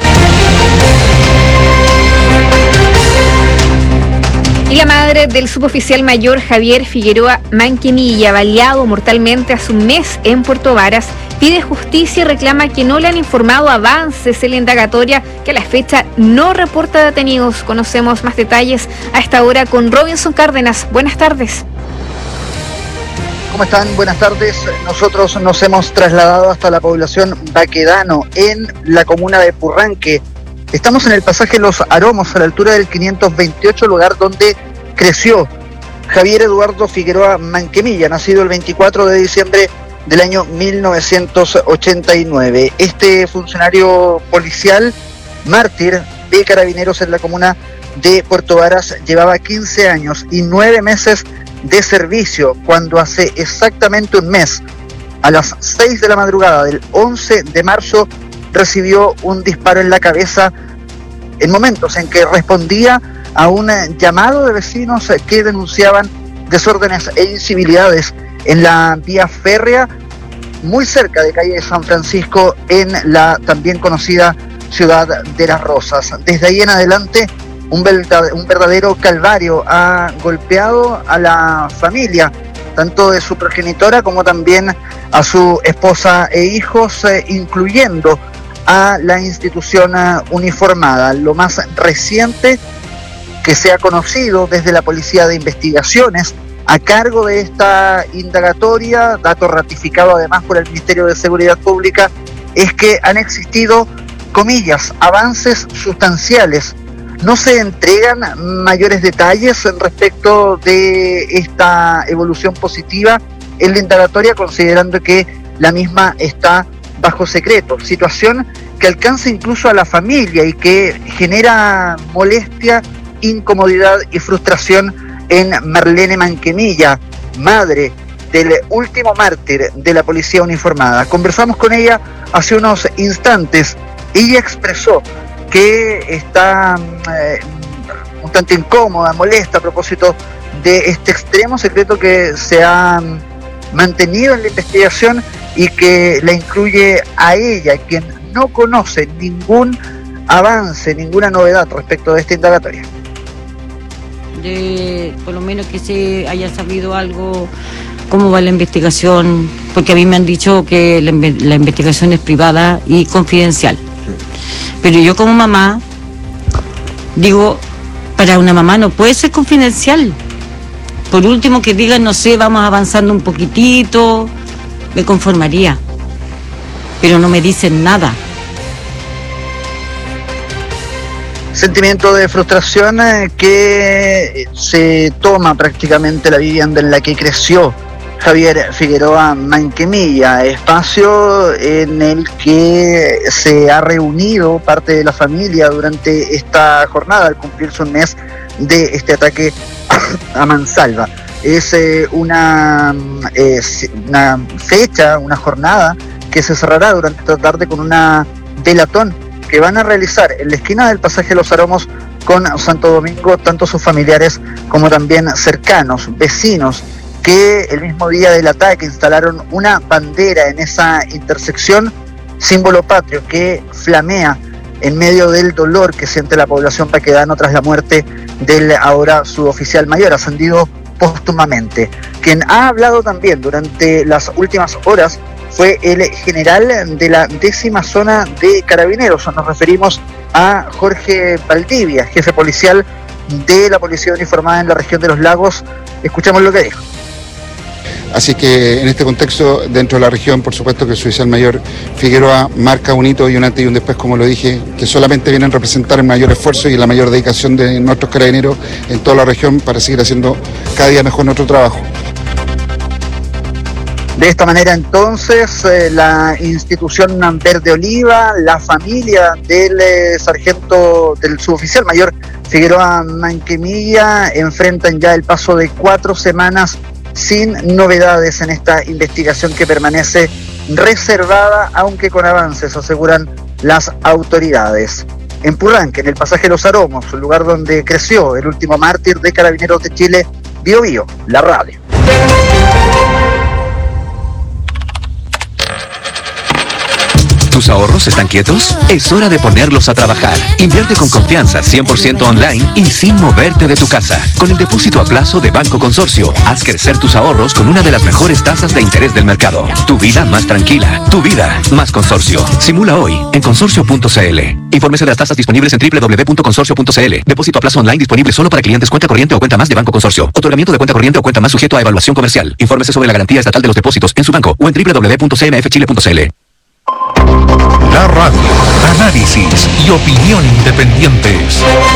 Y la madre del suboficial mayor Javier Figueroa Manquemilla, baleado mortalmente hace un mes en Puerto Varas, pide justicia y reclama que no le han informado avances en la indagatoria, que a la fecha no reporta detenidos. Conocemos más detalles a esta hora con Robinson Cárdenas. Buenas tardes. ¿Cómo están? Buenas tardes. Nosotros nos hemos trasladado hasta la población Baquedano, en la comuna de Purranque. Estamos en el pasaje Los Aromos, a la altura del quinientos veintiocho, lugar donde creció Javier Eduardo Figueroa Manquemilla, nacido el veinticuatro de diciembre del año mil novecientos ochenta y nueve. Este funcionario policial, mártir de carabineros en la comuna de Puerto Varas, llevaba quince años y nueve meses de servicio cuando hace exactamente un mes, a las seis de la madrugada del once de marzo, recibió un disparo en la cabeza en momentos en que respondía a un llamado de vecinos que denunciaban desórdenes e incivilidades en la vía férrea muy cerca de calle San Francisco, en la también conocida ciudad de Las Rosas. Desde ahí en adelante un verdadero, un verdadero calvario. Ha golpeado a la familia, tanto de su progenitora como también a su esposa e hijos, eh, incluyendo a la institución uh, uniformada. Lo más reciente que se ha conocido desde la Policía de Investigaciones a cargo de esta indagatoria, dato ratificado además por el Ministerio de Seguridad Pública, es que han existido, comillas, avances sustanciales. No se entregan mayores detalles respecto de esta evolución positiva en la indagatoria, considerando que la misma está bajo secreto, situación que alcanza incluso a la familia y que genera molestia, incomodidad y frustración en Marlene Manquemilla, madre del último mártir de la policía uniformada. Conversamos con ella hace unos instantes. Ella expresó que está eh, un tanto incómoda, molesta a propósito de este extremo secreto que se ha mantenido en la investigación y que la incluye a ella, quien no conoce ningún avance, ninguna novedad respecto de esta indagatoria. De, por lo menos que se haya sabido algo, cómo va la investigación, porque a mí me han dicho que la, la investigación es privada y confidencial. Pero yo como mamá, digo, para una mamá no puede ser confidencial. Por último que digan, no sé, vamos avanzando un poquitito, me conformaría. Pero no me dicen nada. Sentimiento de frustración eh, que se toma prácticamente la vivienda en la que creció Javier Figueroa Manquemilla, espacio en el que se ha reunido parte de la familia durante esta jornada al cumplirse un mes de este ataque a mansalva. Es eh, una, eh, una fecha, una jornada que se cerrará durante esta tarde con una velatón que van a realizar en la esquina del pasaje Los Aromos con Santo Domingo, tanto sus familiares como también cercanos, vecinos, que el mismo día del ataque instalaron una bandera en esa intersección, símbolo patrio que flamea en medio del dolor que siente la población baquedano tras la muerte del ahora suboficial mayor, ascendido póstumamente. Quien ha hablado también durante las últimas horas fue el general de la décima zona de Carabineros. Nos referimos a Jorge Valdivia, jefe policial de la Policía Uniformada en la región de Los Lagos. Escuchamos lo que dijo. Así que en este contexto, dentro de la región, por supuesto que el suboficial mayor Figueroa marca un hito y un antes y un después, como lo dije, que solamente vienen a representar el mayor esfuerzo y la mayor dedicación de nuestros carabineros en toda la región para seguir haciendo cada día mejor nuestro trabajo. De esta manera entonces eh, la institución Verde Oliva, la familia del eh, sargento, del suboficial mayor Figueroa Manquemilla enfrentan ya el paso de cuatro semanas sin novedades en esta investigación que permanece reservada, aunque con avances, aseguran las autoridades. En Purranque, en el pasaje Los Aromos, el lugar donde creció el último mártir de Carabineros de Chile, Bio Bio, la radio. ¿Tus ahorros están quietos? Es hora de ponerlos a trabajar. Invierte con confianza, cien por ciento online y sin moverte de tu casa. Con el depósito a plazo de Banco Consorcio, haz crecer tus ahorros con una de las mejores tasas de interés del mercado. Tu vida más tranquila. Tu vida más Consorcio. Simula hoy en consorcio punto c l. Infórmese de las tasas disponibles en doble u doble u doble u punto consorcio punto c l. Depósito a plazo online disponible solo para clientes cuenta corriente o cuenta más de Banco Consorcio. Otorgamiento de cuenta corriente o cuenta más sujeto a evaluación comercial. Infórmese sobre la garantía estatal de los depósitos en su banco o en doble u doble u doble u punto c m f chile punto c l. La radio, análisis y opinión independientes.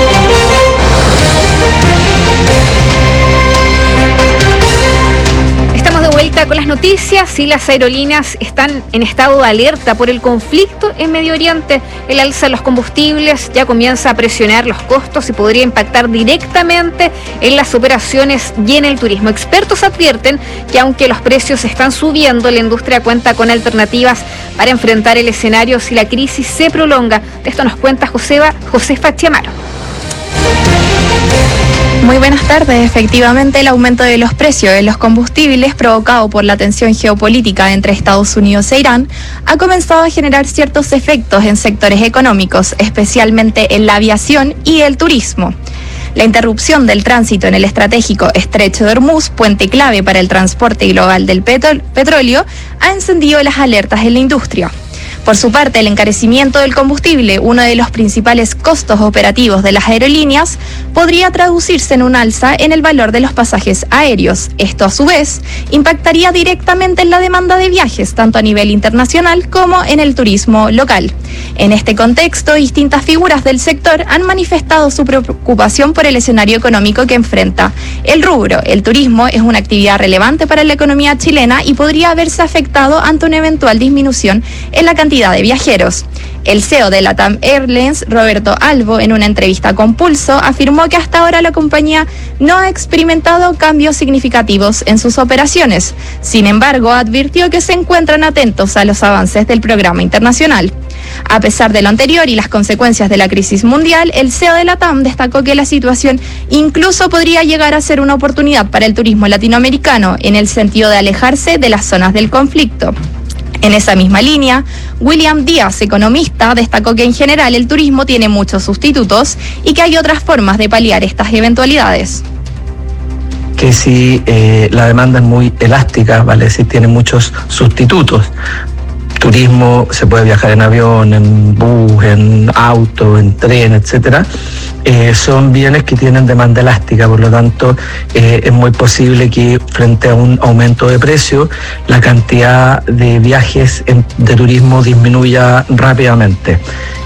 Estamos de vuelta con las noticias y las aerolíneas están en estado de alerta por el conflicto en Medio Oriente. El alza de los combustibles ya comienza a presionar los costos y podría impactar directamente en las operaciones y en el turismo. Expertos advierten que aunque los precios están subiendo, la industria cuenta con alternativas para enfrentar el escenario si la crisis se prolonga. De esto nos cuenta Joseba, Josefa Chiamaro. Muy buenas tardes. Efectivamente, el aumento de los precios de los combustibles provocado por la tensión geopolítica entre Estados Unidos e Irán ha comenzado a generar ciertos efectos en sectores económicos, especialmente en la aviación y el turismo. La interrupción del tránsito en el estratégico Estrecho de Hormuz, puente clave para el transporte global del petro- petróleo, ha encendido las alertas en la industria. Por su parte, el encarecimiento del combustible, uno de los principales costos operativos de las aerolíneas, podría traducirse en un alza en el valor de los pasajes aéreos. Esto, a su vez, impactaría directamente en la demanda de viajes, tanto a nivel internacional como en el turismo local. En este contexto, distintas figuras del sector han manifestado su preocupación por el escenario económico que enfrenta el rubro. El turismo es una actividad relevante para la economía chilena y podría verse afectado ante una eventual disminución en la cantidad de viajeros. El C E O de LATAM Airlines, Roberto Albo, en una entrevista con Pulso, afirmó que hasta ahora la compañía no ha experimentado cambios significativos en sus operaciones. Sin embargo, advirtió que se encuentran atentos a los avances del programa internacional. A pesar de lo anterior y las consecuencias de la crisis mundial, el C E O de LATAM destacó que la situación incluso podría llegar a ser una oportunidad para el turismo latinoamericano, en el sentido de alejarse de las zonas del conflicto. En esa misma línea, William Díaz, economista, destacó que en general el turismo tiene muchos sustitutos y que hay otras formas de paliar estas eventualidades. Que si eh, la demanda es muy elástica, vale decir, tiene muchos sustitutos. Turismo, se puede viajar en avión, en bus, en auto, en tren, etcétera. Eh, son bienes que tienen demanda elástica, por lo tanto eh, es muy posible que frente a un aumento de precio la cantidad de viajes en, de turismo disminuya rápidamente.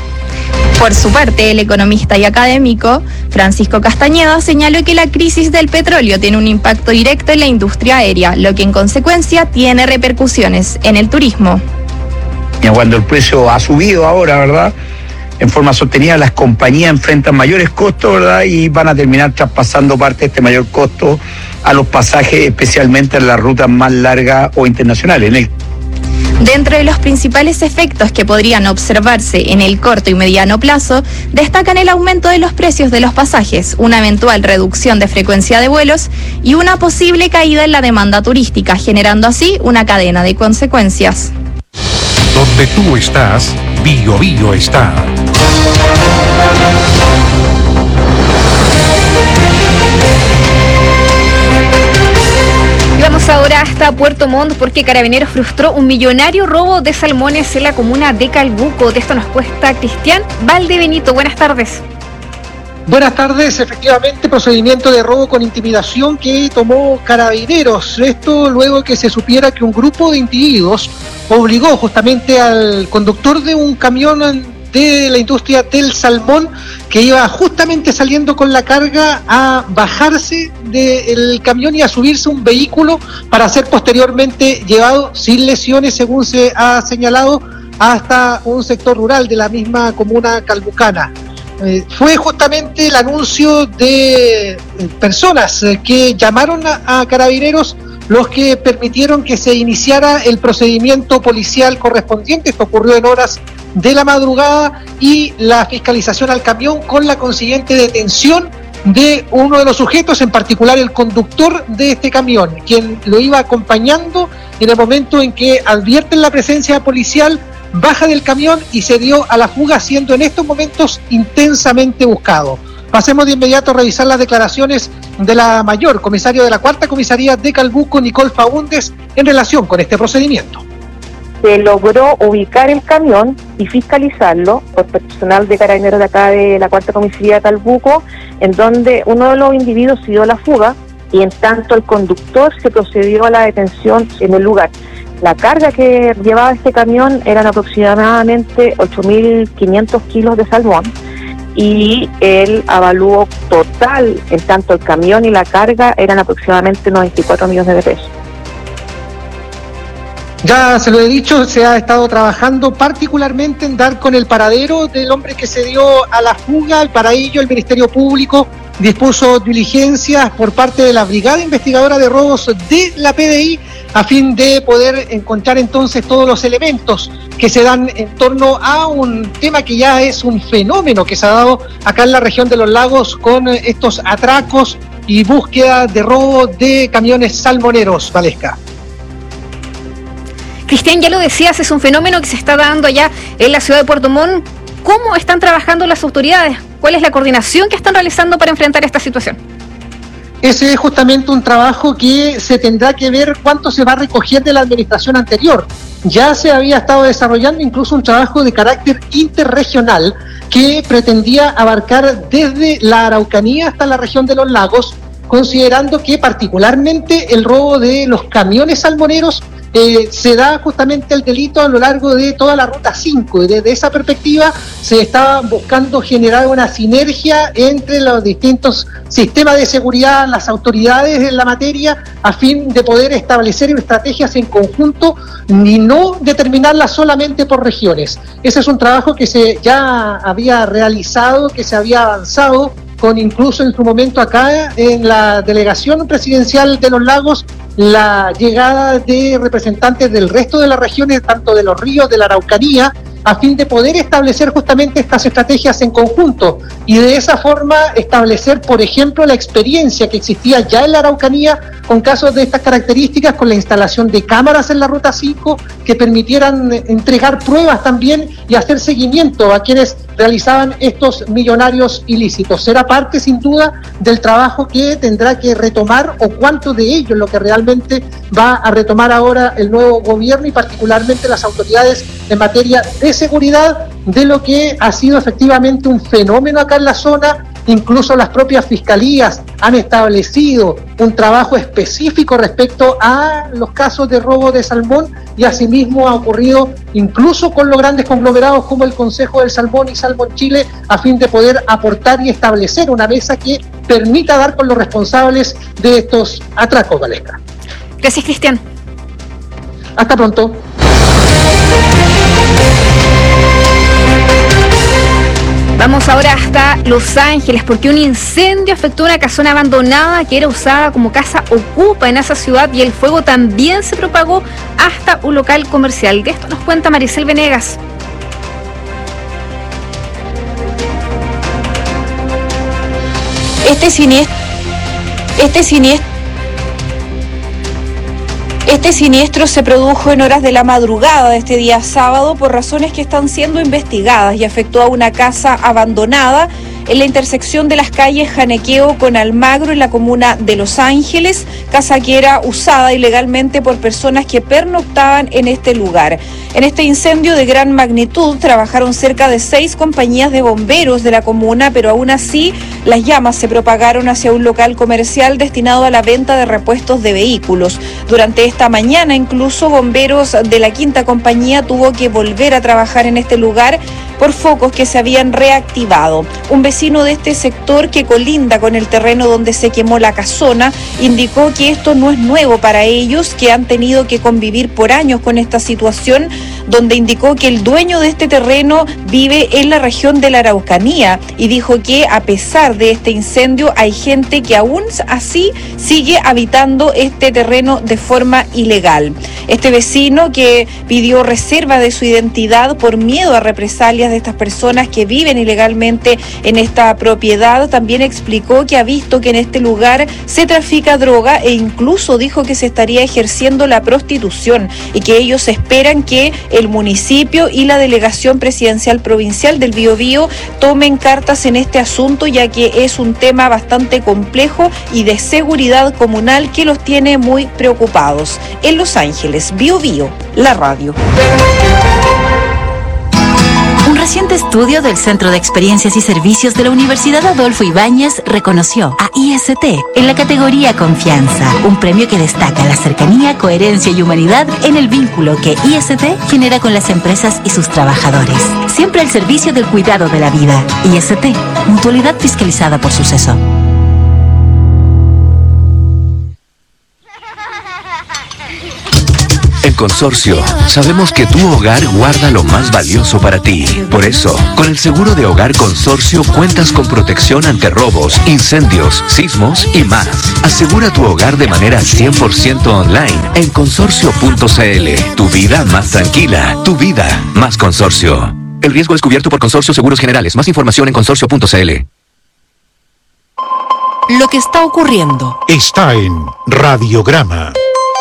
Por su parte, el economista y académico Francisco Castañeda señaló que la crisis del petróleo tiene un impacto directo en la industria aérea, lo que en consecuencia tiene repercusiones en el turismo. Cuando el precio ha subido ahora, ¿verdad?, en forma sostenida, las compañías enfrentan mayores costos, ¿verdad?, y van a terminar traspasando parte de este mayor costo a los pasajes, especialmente en las rutas más largas o internacionales. En el Dentro de los principales efectos que podrían observarse en el corto y mediano plazo, destacan el aumento de los precios de los pasajes, una eventual reducción de frecuencia de vuelos y una posible caída en la demanda turística, generando así una cadena de consecuencias. Donde tú estás, Bio Bio está. Y vamos ahora hasta Puerto Montt porque Carabineros frustró un millonario robo de salmones en la comuna de Calbuco. De esto nos cuesta Cristian Valdebenito. Buenas tardes. Buenas tardes, efectivamente, procedimiento de robo con intimidación que tomó Carabineros. Esto luego de que se supiera que un grupo de individuos obligó justamente al conductor de un camión de la industria del salmón que iba justamente saliendo con la carga a bajarse del camión y a subirse a un vehículo para ser posteriormente llevado sin lesiones, según se ha señalado, hasta un sector rural de la misma comuna calbucana. Eh, fue justamente el anuncio de eh, personas eh, que llamaron a, a Carabineros los que permitieron que se iniciara el procedimiento policial correspondiente. Esto ocurrió en horas de la madrugada y la fiscalización al camión con la consiguiente detención de uno de los sujetos, en particular el conductor de este camión, quien lo iba acompañando en el momento en que advierten la presencia policial, baja del camión y se dio a la fuga, siendo en estos momentos intensamente buscado. Pasemos de inmediato a revisar las declaraciones de la mayor comisario de la cuarta comisaría de Calbuco, Nicole Faúndez, en relación con este procedimiento. Se logró ubicar el camión y fiscalizarlo por personal de Carabineros de acá de la cuarta comisaría de Calbuco, en donde uno de los individuos se dio a la fuga y en tanto el conductor se procedió a la detención en el lugar. La carga que llevaba este camión eran aproximadamente ocho mil quinientos kilos de salmón y el avalúo total, en tanto el camión y la carga, eran aproximadamente noventa y cuatro millones de pesos. Ya se lo he dicho, se ha estado trabajando particularmente en dar con el paradero del hombre que se dio a la fuga, y para ello el Ministerio Público dispuso diligencias por parte de la Brigada Investigadora de Robos de la P D I a fin de poder encontrar entonces todos los elementos que se dan en torno a un tema que ya es un fenómeno que se ha dado acá en la región de los lagos con estos atracos y búsqueda de robo de camiones salmoneros, Valesca. Cristian, ya lo decías, es un fenómeno que se está dando allá en la ciudad de Puerto Montt. ¿Cómo están trabajando las autoridades? ¿Cuál es la coordinación que están realizando para enfrentar esta situación? Ese es justamente un trabajo que se tendrá que ver cuánto se va a recoger de la administración anterior. Ya se había estado desarrollando incluso un trabajo de carácter interregional que pretendía abarcar desde la Araucanía hasta la región de los lagos, considerando que particularmente el robo de los camiones salmoneros Eh, se da justamente el delito a lo largo de toda la ruta cinco, y desde esa perspectiva se estaba buscando generar una sinergia entre los distintos sistemas de seguridad, las autoridades en la materia, a fin de poder establecer estrategias en conjunto y no determinarlas solamente por regiones. Ese es un trabajo que se ya había realizado, que se había avanzado, con incluso en su momento acá en la delegación presidencial de los lagos, la llegada de representantes del resto de las regiones, tanto de los ríos, de la Araucanía, a fin de poder establecer justamente estas estrategias en conjunto y de esa forma establecer, por ejemplo, la experiencia que existía ya en la Araucanía con casos de estas características, con la instalación de cámaras en la Ruta cinco que permitieran entregar pruebas también y hacer seguimiento a quienes realizaban estos millonarios ilícitos. Será parte, sin duda, del trabajo que tendrá que retomar, o cuánto de ello es lo que realmente va a retomar ahora el nuevo gobierno y particularmente las autoridades en materia de seguridad, de lo que ha sido efectivamente un fenómeno acá en la zona. Incluso las propias fiscalías han establecido un trabajo específico respecto a los casos de robo de salmón, y asimismo ha ocurrido incluso con los grandes conglomerados como el Consejo del Salmón y Salmón Chile, a fin de poder aportar y establecer una mesa que permita dar con los responsables de estos atracos, Valesca. Gracias, Cristian. Hasta pronto. Vamos ahora hasta Los Ángeles, porque un incendio afectó una casona abandonada que era usada como casa ocupa en esa ciudad, y el fuego también se propagó hasta un local comercial. De esto nos cuenta Maricel Venegas. Este siniestro, este siniestro Este siniestro se produjo en horas de la madrugada de este día sábado por razones que están siendo investigadas y afectó a una casa abandonada en la intersección de las calles Janequeo con Almagro en la comuna de Los Ángeles, casa que era usada ilegalmente por personas que pernoctaban en este lugar. En este incendio de gran magnitud trabajaron cerca de seis compañías de bomberos de la comuna, pero aún así las llamas se propagaron hacia un local comercial destinado a la venta de repuestos de vehículos. Durante esta mañana incluso bomberos de la quinta compañía tuvo que volver a trabajar en este lugar por focos que se habían reactivado. Un vecino de este sector que colinda con el terreno donde se quemó la casona indicó que esto no es nuevo para ellos, que han tenido que convivir por años con esta situación, donde indicó que el dueño de este terreno vive en la región de la Araucanía y dijo que a pesar de este incendio hay gente que aún así sigue habitando este terreno de forma ilegal. Este vecino, que pidió reserva de su identidad por miedo a represalias de estas personas que viven ilegalmente en esta propiedad, también explicó que ha visto que en este lugar se trafica droga e incluso dijo que se estaría ejerciendo la prostitución y que ellos esperan que el municipio y la delegación presidencial provincial del Biobío tomen cartas en este asunto, ya que es un tema bastante complejo y de seguridad comunal que los tiene muy preocupados. En Los Ángeles, Biobío, la radio. Un reciente estudio del Centro de Experiencias y Servicios de la Universidad Adolfo Ibáñez reconoció a I S T en la categoría Confianza, un premio que destaca la cercanía, coherencia y humanidad en el vínculo que I S T genera con las empresas y sus trabajadores. Siempre al servicio del cuidado de la vida. I S T, mutualidad fiscalizada por Suceso. En Consorcio, sabemos que tu hogar guarda lo más valioso para ti. Por eso, con el seguro de hogar Consorcio cuentas con protección ante robos, incendios, sismos y más. Asegura tu hogar de manera cien por ciento online en consorcio punto c l. Tu vida más tranquila, tu vida más Consorcio. El riesgo es cubierto por Consorcio Seguros Generales. Más información en consorcio punto c l. lo que está ocurriendo. Está en Radiograma.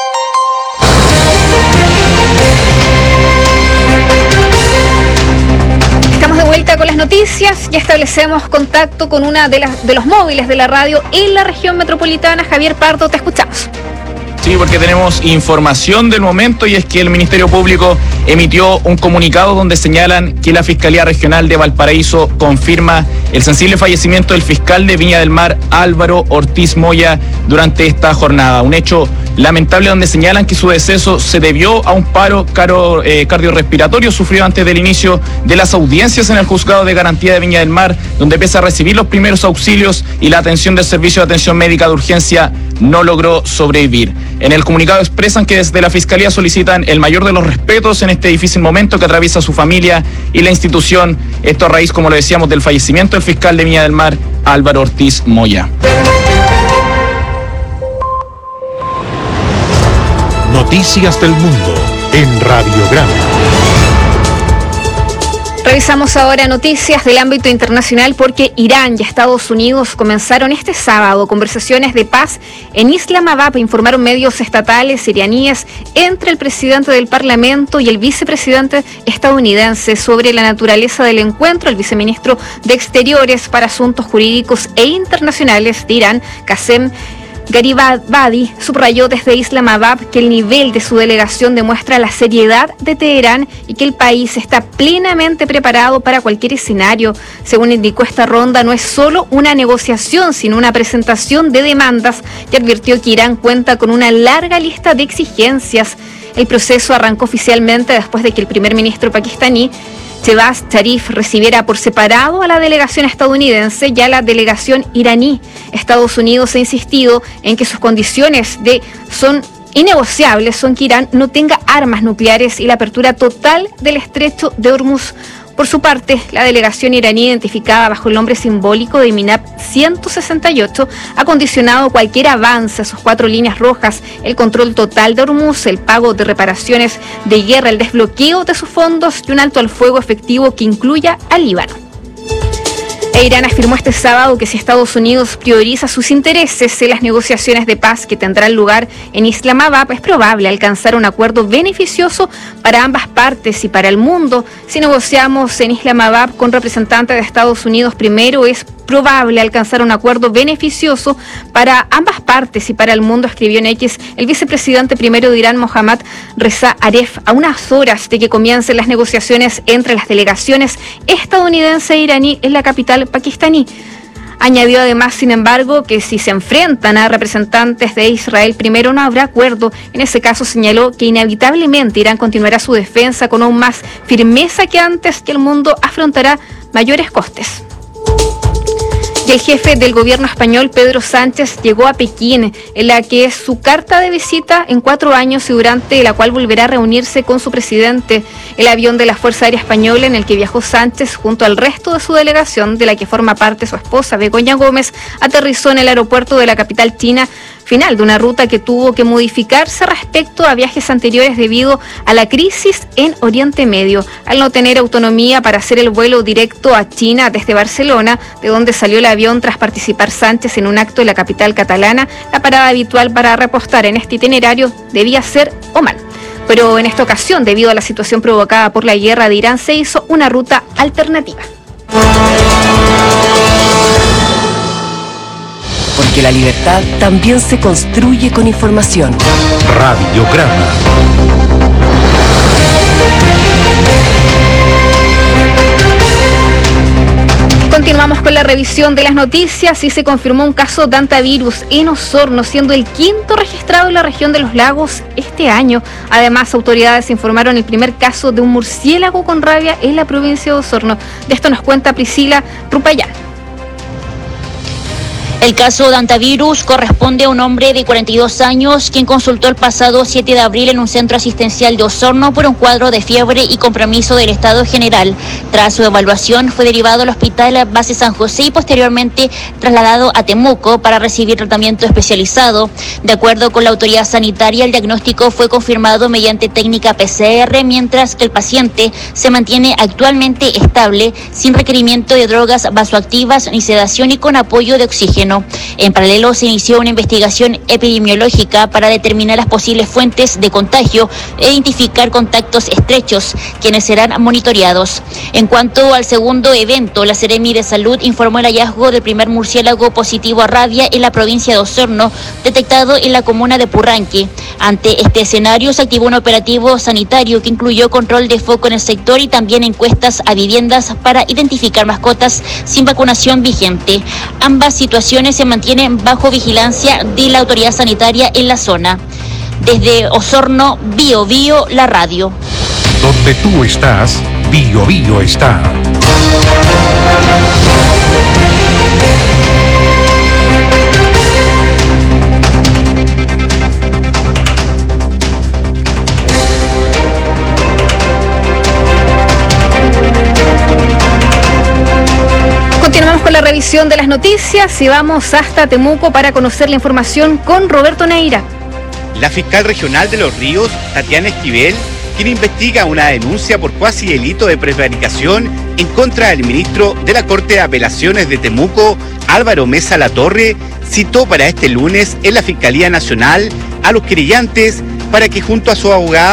Estamos de vuelta con las noticias. Ya establecemos contacto con una de las de los móviles de la radio en la región metropolitana. Javier Pardo, te escuchamos. Sí, porque tenemos información del momento y es que el Ministerio Público emitió un comunicado donde señalan que la Fiscalía Regional de Valparaíso confirma el sensible fallecimiento del fiscal de Viña del Mar, Álvaro Ortiz Moya, durante esta jornada. Un hecho lamentable donde señalan que su deceso se debió a un paro caro, eh, cardiorrespiratorio sufrido antes del inicio de las audiencias en el Juzgado de Garantía de Viña del Mar, donde pese a recibir los primeros auxilios y la atención del Servicio de Atención Médica de Urgencia, no logró sobrevivir. En el comunicado expresan que desde la Fiscalía solicitan el mayor de los respetos en este difícil momento que atraviesa su familia y la institución. Esto a raíz, como lo decíamos, del fallecimiento del fiscal de Viña del Mar, Álvaro Ortiz Moya. Noticias del mundo en Radiograma. Revisamos ahora noticias del ámbito internacional porque Irán y Estados Unidos comenzaron este sábado conversaciones de paz en Islamabad, informaron medios estatales iraníes, entre el presidente del Parlamento y el vicepresidente estadounidense. Sobre la naturaleza del encuentro, el viceministro de Exteriores para Asuntos Jurídicos e Internacionales de Irán, Qasem Garibabadi, subrayó desde Islamabad que el nivel de su delegación demuestra la seriedad de Teherán y que el país está plenamente preparado para cualquier escenario. Según indicó, esta ronda no es solo una negociación, sino una presentación de demandas, y advirtió que Irán cuenta con una larga lista de exigencias. El proceso arrancó oficialmente después de que el primer ministro pakistaní Shehbaz Sharif recibiera por separado a la delegación estadounidense y a la delegación iraní. Estados Unidos ha insistido en que sus condiciones de son innegociables son que Irán no tenga armas nucleares y la apertura total del estrecho de Hormuz. Por su parte, la delegación iraní, identificada bajo el nombre simbólico de MINAP ciento sesenta y ocho, ha condicionado cualquier avance a sus cuatro líneas rojas: el control total de Hormuz, el pago de reparaciones de guerra, el desbloqueo de sus fondos y un alto al fuego efectivo que incluya al Líbano. E Irán afirmó este sábado que si Estados Unidos prioriza sus intereses en las negociaciones de paz que tendrán lugar en Islamabad, es probable alcanzar un acuerdo beneficioso para ambas partes y para el mundo. Si negociamos en Islamabad con representantes de Estados Unidos primero, es probable alcanzar un acuerdo beneficioso para ambas partes y para el mundo, escribió en X el vicepresidente primero de Irán, Mohammad Reza Aref, a unas horas de que comiencen las negociaciones entre las delegaciones estadounidense e iraní en la capital pakistaní. Añadió además, sin embargo, que si se enfrentan a representantes de Israel primero no habrá acuerdo. En ese caso señaló que inevitablemente Irán continuará su defensa con aún más firmeza que antes, que el mundo afrontará mayores costes. Y el jefe del gobierno español, Pedro Sánchez, llegó a Pekín, en la que es su carta de visita en cuatro años y durante la cual volverá a reunirse con su presidente. El avión de la Fuerza Aérea Española en el que viajó Sánchez junto al resto de su delegación, de la que forma parte su esposa Begoña Gómez, aterrizó en el aeropuerto de la capital china, final de una ruta que tuvo que modificarse respecto a viajes anteriores debido a la crisis en Oriente Medio. Al no tener autonomía para hacer el vuelo directo a China desde Barcelona, de donde salió el avión tras participar Sánchez en un acto en la capital catalana, la parada habitual para repostar en este itinerario debía ser Omán. Pero en esta ocasión, debido a la situación provocada por la guerra de Irán, se hizo una ruta alternativa. Porque la libertad también se construye con información. Radiograma. Continuamos con la revisión de las noticias y se confirmó un caso de hantavirus en Osorno, siendo el quinto registrado en la región de los lagos este año. Además, autoridades informaron el primer caso de un murciélago con rabia en la provincia de Osorno. De esto nos cuenta Priscila Rupayán. El caso de hantavirus corresponde a un hombre de cuarenta y dos años, quien consultó el pasado siete de abril en un centro asistencial de Osorno por un cuadro de fiebre y compromiso del estado general. Tras su evaluación, fue derivado al hospital base San José y posteriormente trasladado a Temuco para recibir tratamiento especializado. De acuerdo con la autoridad sanitaria, el diagnóstico fue confirmado mediante técnica P C R, mientras que el paciente se mantiene actualmente estable, sin requerimiento de drogas vasoactivas ni sedación y con apoyo de oxígeno. antígeno. En paralelo, se inició una investigación epidemiológica para determinar las posibles fuentes de contagio e identificar contactos estrechos, quienes serán monitoreados. En cuanto al segundo evento, la Seremi de Salud informó el hallazgo del primer murciélago positivo a rabia en la provincia de Osorno, detectado en la comuna de Purranque. Ante este escenario, se activó un operativo sanitario que incluyó control de foco en el sector y también encuestas a viviendas para identificar mascotas sin vacunación vigente. Ambas situaciones se mantienen bajo vigilancia de la autoridad sanitaria en la zona. Desde Osorno, Bio Bio, la radio. Donde tú estás, Bio Bio está. Continuamos con la revisión de las noticias y vamos hasta Temuco para conocer la información con Roberto Neira. La fiscal regional de Los Ríos, Tatiana Esquivel, quien investiga una denuncia por cuasi delito de prevaricación en contra del ministro de la Corte de Apelaciones de Temuco, Álvaro Mesa Latorre, citó para este lunes en la Fiscalía Nacional a los querellantes para que junto a su abogada